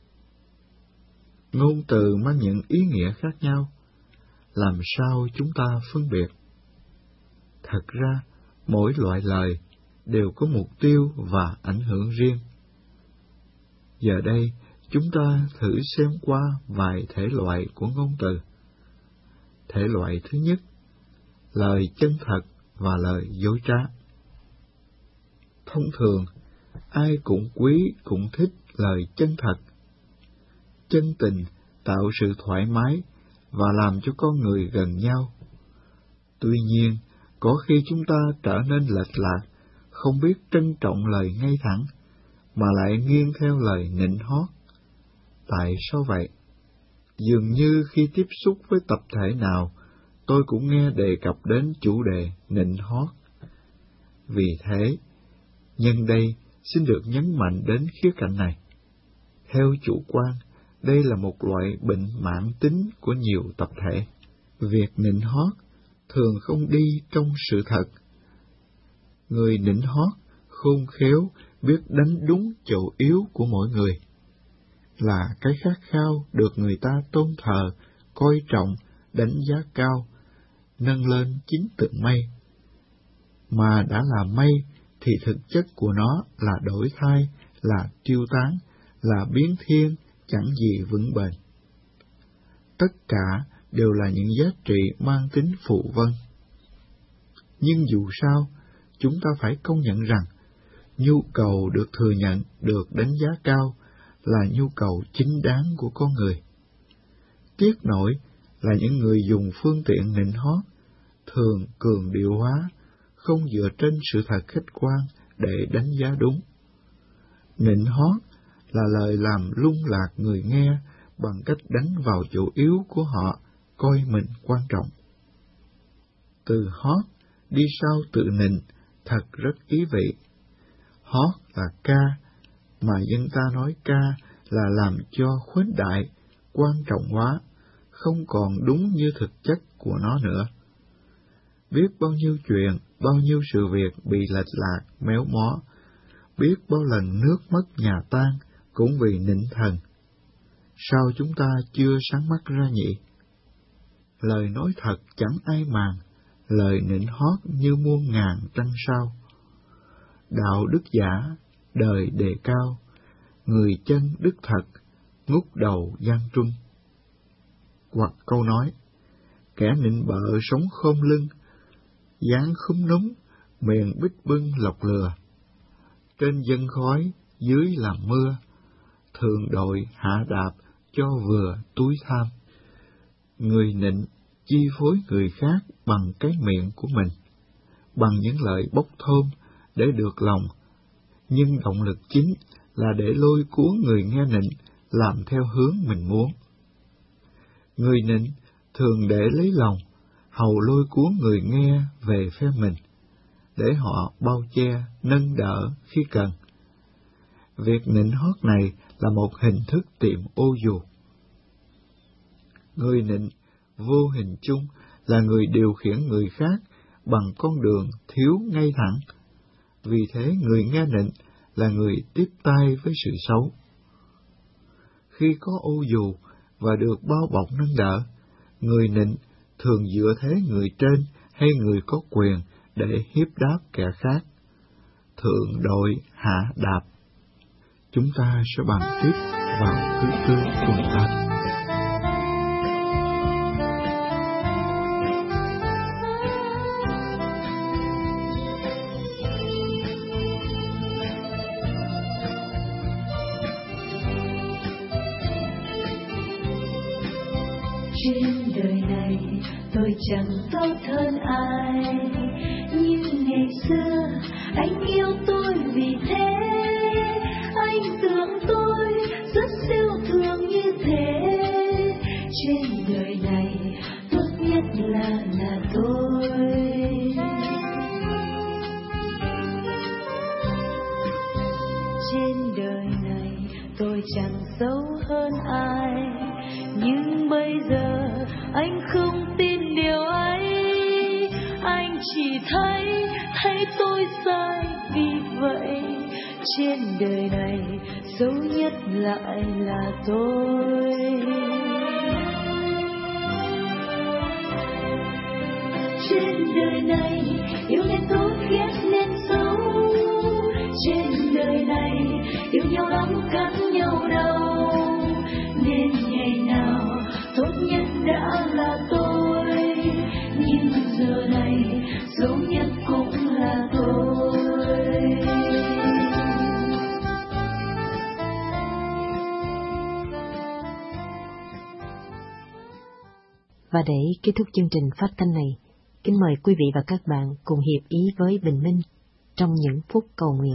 Ngôn từ mang những ý nghĩa khác nhau, làm sao chúng ta phân biệt? Thật ra, mỗi loại lời đều có mục tiêu và ảnh hưởng riêng. Giờ đây, chúng ta thử xem qua vài thể loại của ngôn từ. Thể loại thứ nhất, lời chân thật và lời dối trá. Thông thường, ai cũng quý, cũng thích lời chân thật. Chân tình tạo sự thoải mái và làm cho con người gần nhau. Tuy nhiên, có khi chúng ta trở nên lệch lạc, không biết trân trọng lời ngay thẳng, mà lại nghiêng theo lời nịnh hót. Tại sao vậy? Dường như khi tiếp xúc với tập thể nào, tôi cũng nghe đề cập đến chủ đề nịnh hót. Vì thế, nhân đây xin được nhấn mạnh đến khía cạnh này. Theo chủ quan, đây là một loại bệnh mãn tính của nhiều tập thể. Việc nịnh hót thường không đi trong sự thật. Người nịnh hót khôn khéo biết đánh đúng chỗ yếu của mỗi người, là cái khát khao được người ta tôn thờ, coi trọng, đánh giá cao, nâng lên chính tượng mây. Mà đã là mây thì thực chất của nó là đổi thay, là tiêu tán, là biến thiên, chẳng gì vững bền. Tất cả đều là những giá trị mang tính phụ vân. Nhưng dù sao, chúng ta phải công nhận rằng, nhu cầu được thừa nhận, được đánh giá cao là nhu cầu chính đáng của con người. Tiếc nổi là những người dùng phương tiện nịnh hót thường cường điệu hóa, không dựa trên sự thật khách quan để đánh giá đúng. Nịnh hót là lời làm lung lạc người nghe bằng cách đánh vào chỗ yếu của họ, coi mình quan trọng. Từ hót đi sau tự nịnh thật rất ý vị. Hót là ca, mà dân ta nói ca là làm cho khuếch đại, quan trọng hóa, không còn đúng như thực chất của nó nữa. Biết bao nhiêu chuyện, bao nhiêu sự việc bị lệch lạc, méo mó, biết bao lần nước mất nhà tan cũng vì nịnh thần. Sao chúng ta chưa sáng mắt ra nhỉ? Lời nói thật chẳng ai màng, lời nịnh hót như muôn ngàn trăng sao. Đạo đức giả, đời đề cao, người chân đức thật, ngút đầu gian trung. Hoặc câu nói, kẻ nịnh bợ sống khom lưng, dáng khúm núm, miệng bích bưng lọc lừa. Trên dân khói, dưới làm mưa, thường đội hạ đạp cho vừa túi tham. Người nịnh chi phối người khác bằng cái miệng của mình, bằng những lời bốc thơm để được lòng, nhưng động lực chính là để lôi cuốn người nghe nịnh làm theo hướng mình muốn. Người nịnh thường để lấy lòng, hầu lôi cuốn người nghe về phe mình, để họ bao che, nâng đỡ khi cần. Việc nịnh hót này là một hình thức tiệm ô dù. Người nịnh vô hình chung là người điều khiển người khác bằng con đường thiếu ngay thẳng. Vì thế người nghe nịnh là người tiếp tay với sự xấu. Khi có ô dù và được bao bọc nâng đỡ, người nịnh thường dựa thế người trên hay người có quyền để hiếp đáp kẻ khác. Thượng đội hạ đạp. Chúng ta sẽ bàn tiếp vào thứ tư tuần tới. Trên đời này tôi chẳng tốt hơn ai, nhưng ngày xưa anh yêu tôi vì thế. Anh tưởng tôi rất siêu thường như thế. Trên đời này tốt nhất là là tôi. Trên đời này tôi chẳng xấu hơn ai, nhưng bây giờ anh không tin điều ấy. Anh chỉ thấy thấy tôi sai, vì vậy trên đời này xấu nhất lại là tôi. Trên đời này yêu nên tốt, ghét nên xấu. Trên đời này yêu nhau lắm cắn nhau đau, nên ngày nào tốt nhất đã là tôi. Nhưng giờ này xấu nhất cũng là tôi. Và để kết thúc chương trình phát thanh này, kính mời quý vị và các bạn cùng hiệp ý với Bình Minh trong những phút cầu nguyện.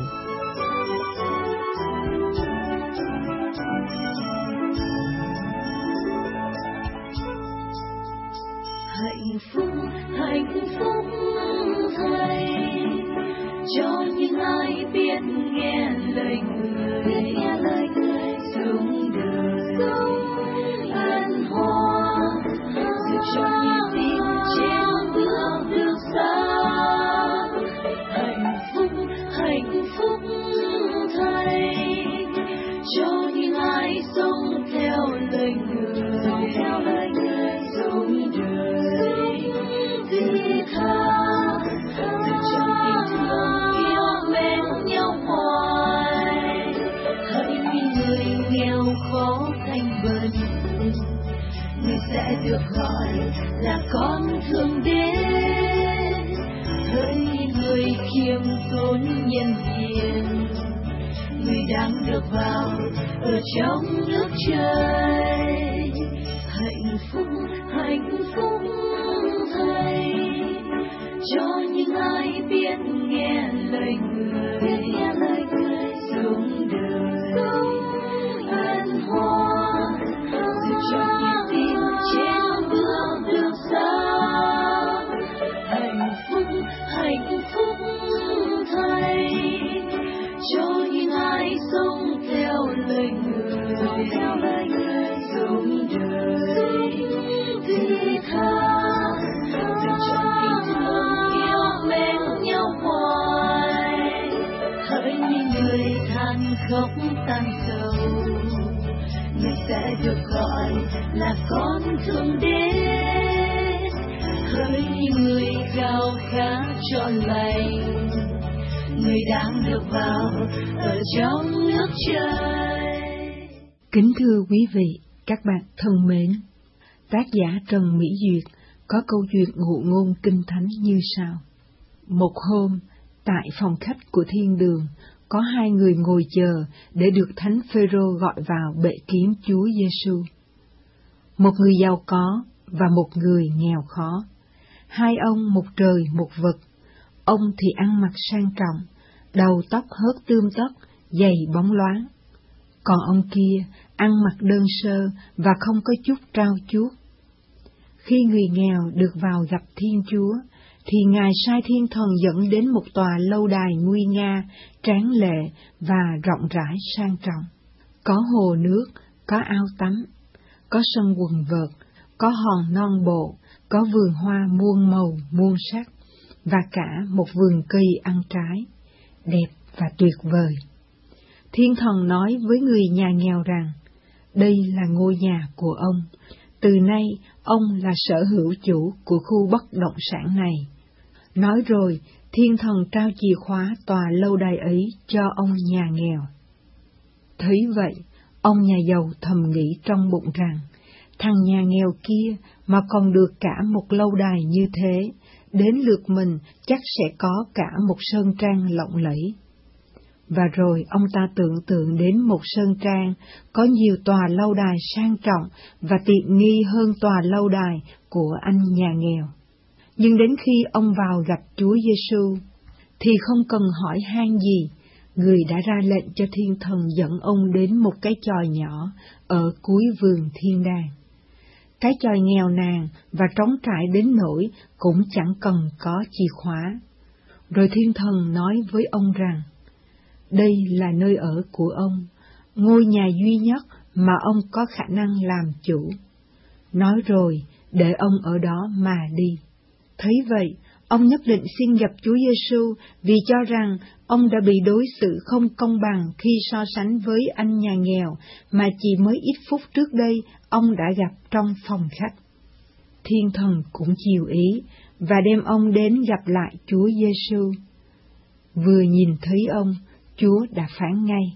Hạnh phúc, hạnh phúc thay cho những ai biết nghe lời người, sống đời an hòa, dù cho nhịp tim trên bước được xa. Hạnh phúc, hạnh phúc thay cho những ai sống theo lời người, sống đời thứ tha, từ trong tình thương yêu mến nhau hoài. Hỡi những người nghèo khó thành bần, người sẽ được gọi là con thương đến. Hỡi những người khiêm tốn nhân hiền, người đang được vào ở trong nước trời. Hạnh phúc, hạnh phúc thay cho những ai biết nghe lời người, sống đời an hòa, dù cho nhịp tim trên bước được xa. Hạnh phúc, hạnh phúc thay cho những ai sống theo lời người, sống đời thứ tha, từ trong tình thương yêu mến nhau hoài. Hỡi những người than khóc tan sầu, người sẽ được gọi là con thương đến. Hỡi những người khao khát trọn lành, người đang được vào ở trong nước trời. Kính thưa quý vị, các bạn thân mến, tác giả Trần Mỹ Duyệt có câu chuyện ngụ ngôn kinh thánh như sau. Một hôm, tại phòng khách của thiên đường, có hai người ngồi chờ để được Thánh Phêrô gọi vào bệ kiếm Chúa Giêsu. Một người giàu có và một người nghèo khó. Hai ông một trời một vực. Ông thì ăn mặc sang trọng, đầu tóc hớt tươm tất, giày bóng loáng. Còn ông kia ăn mặc đơn sơ và không có chút trao chuốt. Khi người nghèo được vào gặp Thiên Chúa, thì Ngài sai thiên thần dẫn đến một tòa lâu đài nguy nga, tráng lệ và rộng rãi sang trọng. Có hồ nước, có ao tắm, có sân quần vợt, có hòn non bộ, có vườn hoa muôn màu muôn sắc, và cả một vườn cây ăn trái, đẹp và tuyệt vời. Thiên thần nói với người nhà nghèo rằng, đây là ngôi nhà của ông, từ nay ông là sở hữu chủ của khu bất động sản này. Nói rồi, thiên thần trao chìa khóa tòa lâu đài ấy cho ông nhà nghèo. Thấy vậy, ông nhà giàu thầm nghĩ trong bụng rằng, thằng nhà nghèo kia mà còn được cả một lâu đài như thế, đến lượt mình chắc sẽ có cả một sơn trang lộng lẫy. Và rồi ông ta tưởng tượng đến một sơn trang có nhiều tòa lâu đài sang trọng và tiện nghi hơn tòa lâu đài của anh nhà nghèo. Nhưng đến khi ông vào gặp Chúa Giêsu, thì không cần hỏi han gì, người đã ra lệnh cho thiên thần dẫn ông đến một cái chòi nhỏ ở cuối vườn thiên đàng. Cái chòi nghèo nàn và trống trải đến nỗi cũng chẳng cần có chìa khóa. Rồi thiên thần nói với ông rằng, đây là nơi ở của ông, ngôi nhà duy nhất mà ông có khả năng làm chủ. Nói rồi, để ông ở đó mà đi. Thấy vậy, ông nhất định xin gặp Chúa Giêsu vì cho rằng ông đã bị đối xử không công bằng khi so sánh với anh nhà nghèo mà chỉ mới ít phút trước đây ông đã gặp trong phòng khách. Thiên thần cũng chiều ý và đem ông đến gặp lại Chúa Giêsu. Vừa nhìn thấy ông, Chúa đã phán ngay,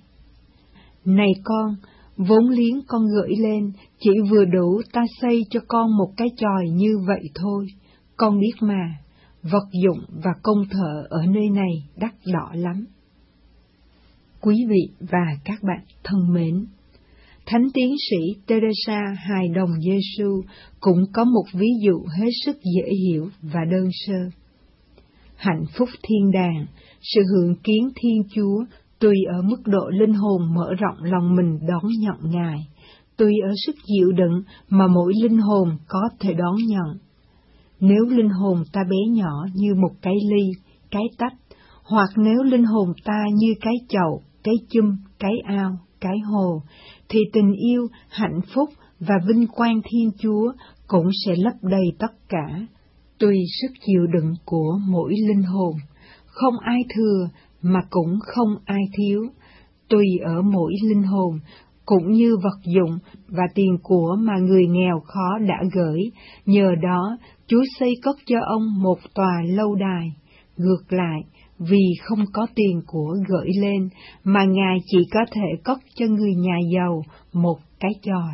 này con, vốn liếng con gửi lên chỉ vừa đủ ta xây cho con một cái chòi như vậy thôi. Con biết mà, vật dụng và công thợ ở nơi này đắt đỏ lắm. Quý vị và các bạn thân mến, Thánh tiến sĩ Teresa hài đồng Giêsu cũng có một ví dụ hết sức dễ hiểu và đơn sơ. Hạnh phúc thiên đàng, sự hưởng kiến Thiên Chúa tùy ở mức độ linh hồn mở rộng lòng mình đón nhận Ngài, tùy ở sức chịu đựng mà mỗi linh hồn có thể đón nhận. Nếu linh hồn ta bé nhỏ như một cái ly, cái tách, Hoặc nếu linh hồn ta như cái chậu, cái chum, cái ao, cái hồ, thì tình yêu, hạnh phúc và vinh quang Thiên Chúa cũng sẽ lấp đầy tất cả, tùy sức chịu đựng của mỗi linh hồn. Không ai thừa mà cũng không ai thiếu, tùy ở mỗi linh hồn, cũng như vật dụng và tiền của mà người nghèo khó đã gửi. Nhờ đó, Chúa xây cất cho ông một tòa lâu đài. Ngược lại, vì không có tiền của gửi lên, mà Ngài chỉ có thể cất cho người nhà giàu một cái chòi.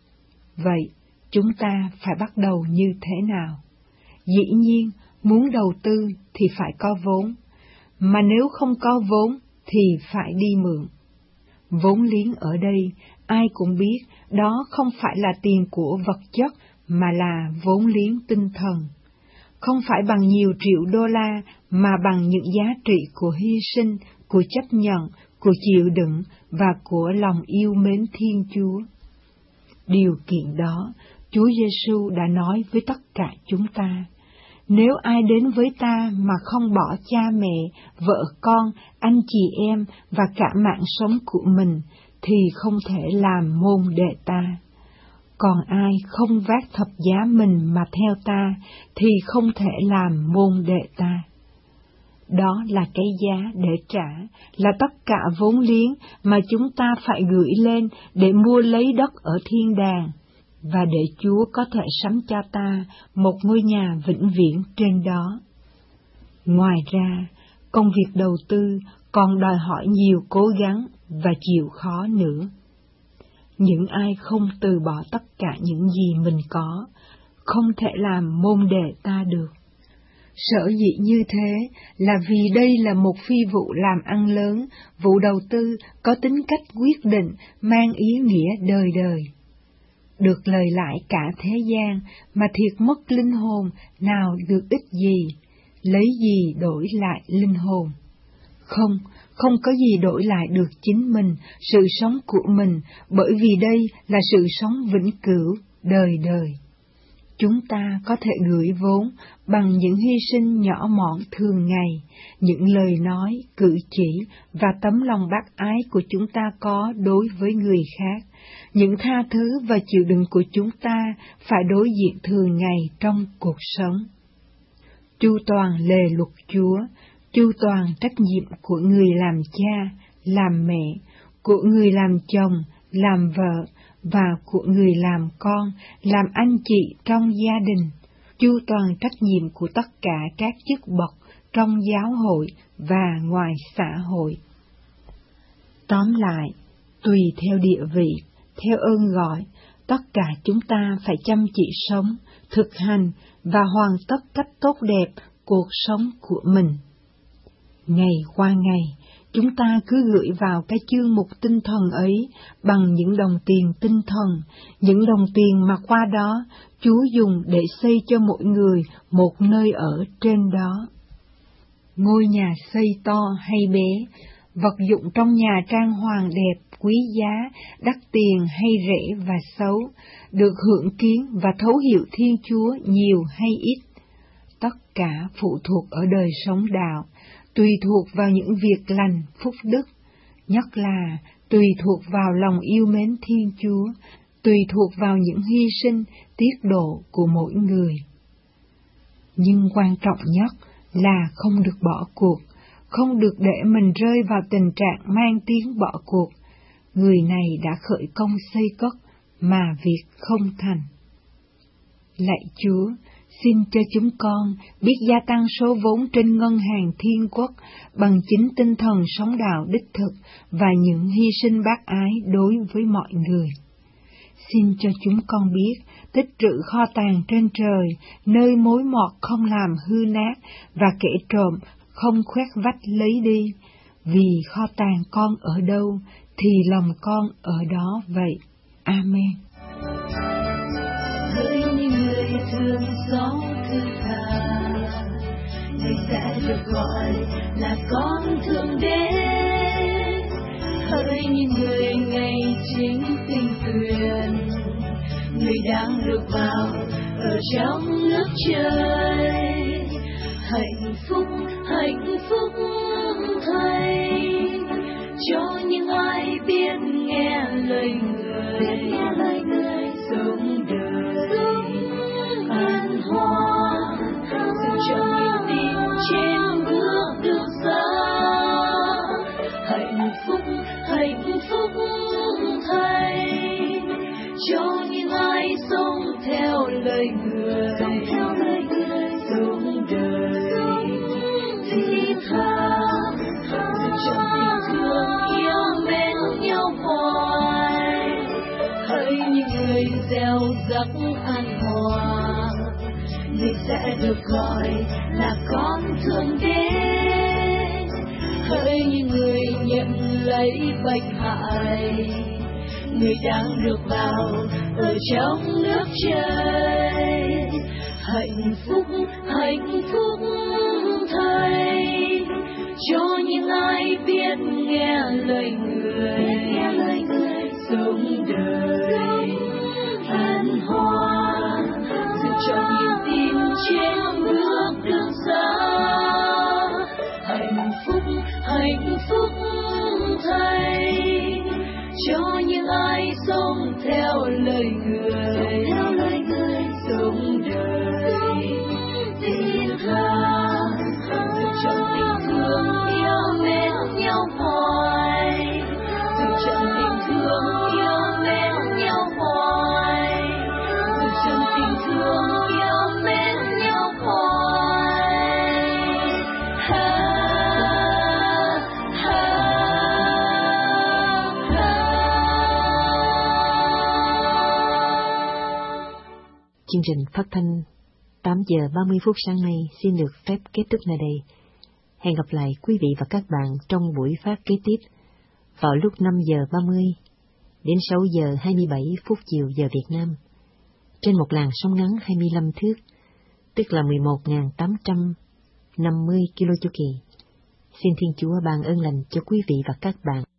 Vậy, chúng ta phải bắt đầu như thế nào? Dĩ nhiên, muốn đầu tư thì phải có vốn, mà nếu không có vốn thì phải đi mượn. Vốn liếng ở đây, ai cũng biết, đó không phải là tiền của vật chất, mà là vốn liếng tinh thần. Không phải bằng nhiều triệu đô la, mà bằng những giá trị của hy sinh, của chấp nhận, của chịu đựng và của lòng yêu mến Thiên Chúa. Điều kiện đó, Chúa Giêsu đã nói với tất cả chúng ta. Nếu ai đến với ta mà không bỏ cha mẹ, vợ con, anh chị em và cả mạng sống của mình, thì không thể làm môn đệ ta. Còn ai không vác thập giá mình mà theo ta, thì không thể làm môn đệ ta. Đó là cái giá để trả, là tất cả vốn liếng mà chúng ta phải gửi lên để mua lấy đất ở thiên đàng, và để Chúa có thể sắm cho ta một ngôi nhà vĩnh viễn trên đó. Ngoài ra, công việc đầu tư còn đòi hỏi nhiều cố gắng và chịu khó nữa. Những ai không từ bỏ tất cả những gì mình có, không thể làm môn đệ ta được. Sở dĩ như thế là vì đây là một phi vụ làm ăn lớn, vụ đầu tư có tính cách quyết định, mang ý nghĩa đời đời. Được lời lại cả thế gian, mà thiệt mất linh hồn, nào được ích gì, lấy gì đổi lại linh hồn? Không, không có gì đổi lại được chính mình, sự sống của mình, bởi vì đây là sự sống vĩnh cửu, đời đời. Chúng ta có thể gửi vốn bằng những hy sinh nhỏ mọn thường ngày, những lời nói, cử chỉ và tấm lòng bác ái của chúng ta có đối với người khác, những tha thứ và chịu đựng của chúng ta phải đối diện thường ngày trong cuộc sống. Chu toàn lề luật Chúa, chu toàn trách nhiệm của người làm cha, làm mẹ, của người làm chồng, làm vợ, và của người làm con, làm anh chị trong gia đình, chu toàn trách nhiệm của tất cả các chức bậc trong giáo hội và ngoài xã hội. Tóm lại, tùy theo địa vị, theo ơn gọi, tất cả chúng ta phải chăm chỉ sống, thực hành và hoàn tất cách tốt đẹp cuộc sống của mình. Ngày qua ngày, chúng ta cứ gửi vào cái chương mục tinh thần ấy bằng những đồng tiền tinh thần, những đồng tiền mà qua đó Chúa dùng để xây cho mỗi người một nơi ở trên đó. Ngôi nhà xây to hay bé, vật dụng trong nhà trang hoàng đẹp, quý giá, đắt tiền hay rẻ và xấu, được hưởng kiến và thấu hiểu Thiên Chúa nhiều hay ít, tất cả phụ thuộc ở đời sống đạo, tùy thuộc vào những việc lành, phúc đức, nhất là tùy thuộc vào lòng yêu mến Thiên Chúa, tùy thuộc vào những hy sinh, tiết độ của mỗi người. Nhưng quan trọng nhất là không được bỏ cuộc, không được để mình rơi vào tình trạng mang tiếng bỏ cuộc. Người này đã khởi công xây cất, mà việc không thành. Lạy Chúa, xin cho chúng con biết gia tăng số vốn trên ngân hàng thiên quốc bằng chính tinh thần sống đạo đích thực và những hy sinh bác ái đối với mọi người. Xin cho chúng con biết tích trữ kho tàng trên trời, nơi mối mọt không làm hư nát và kẻ trộm không khoét vách lấy đi, vì kho tàng con ở đâu thì lòng con ở đó vậy. Amen. Hỡi những người thương xót thứ tha, người sẽ được gọi là con Thượng Đế. Hỡi những người ngày chính tinh tuyền, người đang được vào ở trong nước trời. Hạnh phúc, hạnh phúc lời người, nghe lời người, sống đời an hòa, dù cho nhiều tin trên bước đường xa. Hạnh phúc, hạnh phúc thay cho những ai sống theo lời người, sống theo lời người, sống đời thiết tha, dù cho tình thương yêu mến nhau hoài. Hỡi những người gieo rắc an hòa, người sẽ được gọi là con thượng đế. Hỡi những người nhận lấy bệnh hại, người đang được vào ở trong nước trời. Hạnh phúc, hạnh phúc thay cho những ai biết nghe lời người, nghe lời người, sống đời an hòa, dù cho niềm tin trên bước đường xa. Hạnh phúc, hạnh phúc thay cho những ai sống theo lời người, theo lời người, sống đời tin tha, dù cho tình thương yêu mến nhau hoài, dù cho tình thương yêu mến nhau hoài, dù cho tình thương yêu mến nhau hoài. Ha, ha, ha. Chương trình phát thanh tám giờ ba mươi phút sáng nay xin được phép kết thúc nơi đây. Hẹn gặp lại quý vị và các bạn trong buổi phát kế tiếp vào lúc năm giờ ba mươi đến sáu giờ hai mươi bảy phút chiều giờ Việt Nam trên một làn sóng ngắn hai mươi lăm thước, tức là mười một nghìn tám trăm năm mươi ki lô chu kỳ. Xin Thiên Chúa ban ơn lành cho quý vị và các bạn.